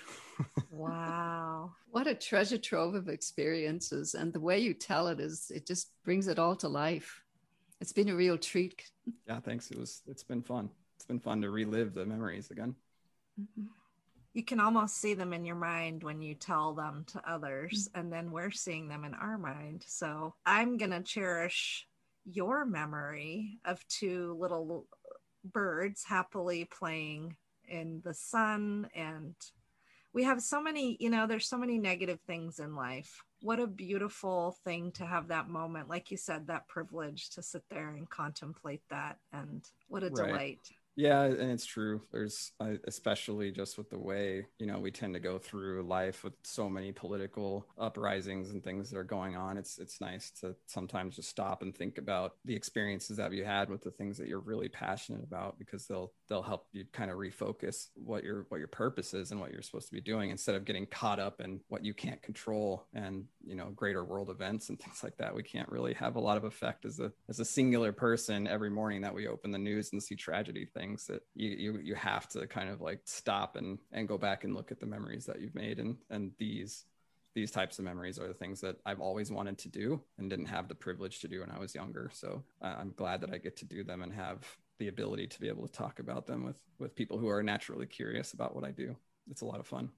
Wow. What a treasure trove of experiences. And the way you tell it is, it just brings it all to life. It's been a real treat. Yeah, thanks. It was, it's been fun. It's been fun to relive the memories again. Mm-hmm. You can almost see them in your mind when you tell them to others, mm-hmm. and then we're seeing them in our mind. So I'm going to cherish your memory of two little birds happily playing in the sun. And we have so many, you know, there's so many negative things in life. What a beautiful thing to have that moment. Like you said, that privilege to sit there and contemplate that. And what a Right. delight. Yeah, and it's true. There's, uh, especially just with the way, you know, we tend to go through life with so many political uprisings and things that are going on. It's it's nice to sometimes just stop and think about the experiences that you had with the things that you're really passionate about, because they'll they'll help you kind of refocus what your what your purpose is and what you're supposed to be doing, instead of getting caught up in what you can't control and, you know, greater world events and things like that. We can't really have a lot of effect as a as a singular person every morning that we open the news and see tragedy things. Things that you, you you have to kind of like stop and and go back and look at the memories that you've made, and and these these types of memories are the things that I've always wanted to do and didn't have the privilege to do when I was younger. So uh, I'm glad that I get to do them and have the ability to be able to talk about them with with people who are naturally curious about what I do. It's a lot of fun.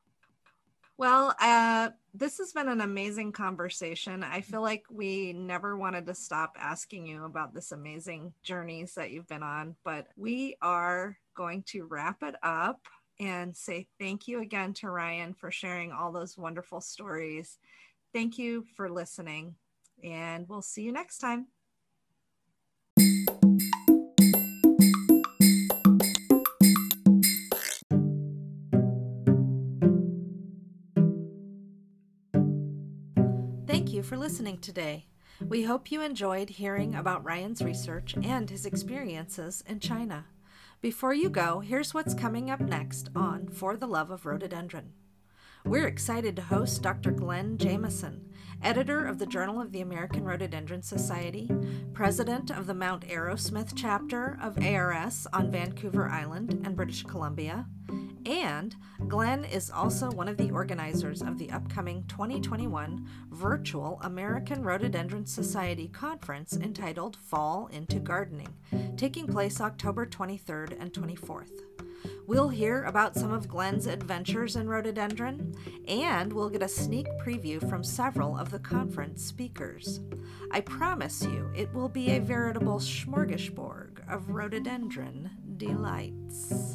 Well, uh, this has been an amazing conversation. I feel like we never wanted to stop asking you about this amazing journeys that you've been on, but we are going to wrap it up and say thank you again to Ryan for sharing all those wonderful stories. Thank you for listening, and we'll see you next time. Thank you for listening today. We hope you enjoyed hearing about Ryan's research and his experiences in China. Before you go, here's what's coming up next on For the Love of Rhododendron. We're excited to host Doctor Glenn Jameson, editor of the Journal of the American Rhododendron Society, president of the Mount Arrowsmith chapter of A R S on Vancouver Island and British Columbia, and Glenn is also one of the organizers of the upcoming twenty twenty-one virtual American Rhododendron Society conference entitled Fall into Gardening, taking place October twenty-third and twenty-fourth. We'll hear about some of Glenn's adventures in rhododendron, and we'll get a sneak preview from several of the conference speakers. I promise you it will be a veritable smorgasbord of rhododendron delights.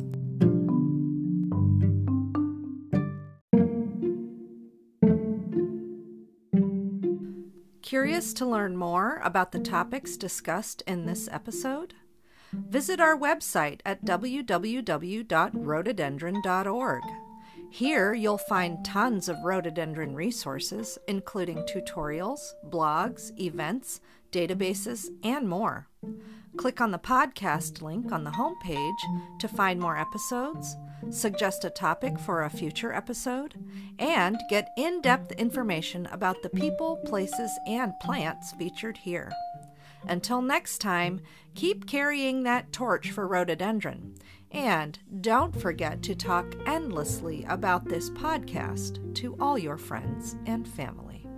Curious to learn more about the topics discussed in this episode? Visit our website at w w w dot rhododendron dot org. Here you'll find tons of rhododendron resources, including tutorials, blogs, events, databases, and more. Click on the podcast link on the homepage to find more episodes, suggest a topic for a future episode, and get in-depth information about the people, places, and plants featured here. Until next time, keep carrying that torch for rhododendron, and don't forget to talk endlessly about this podcast to all your friends and family.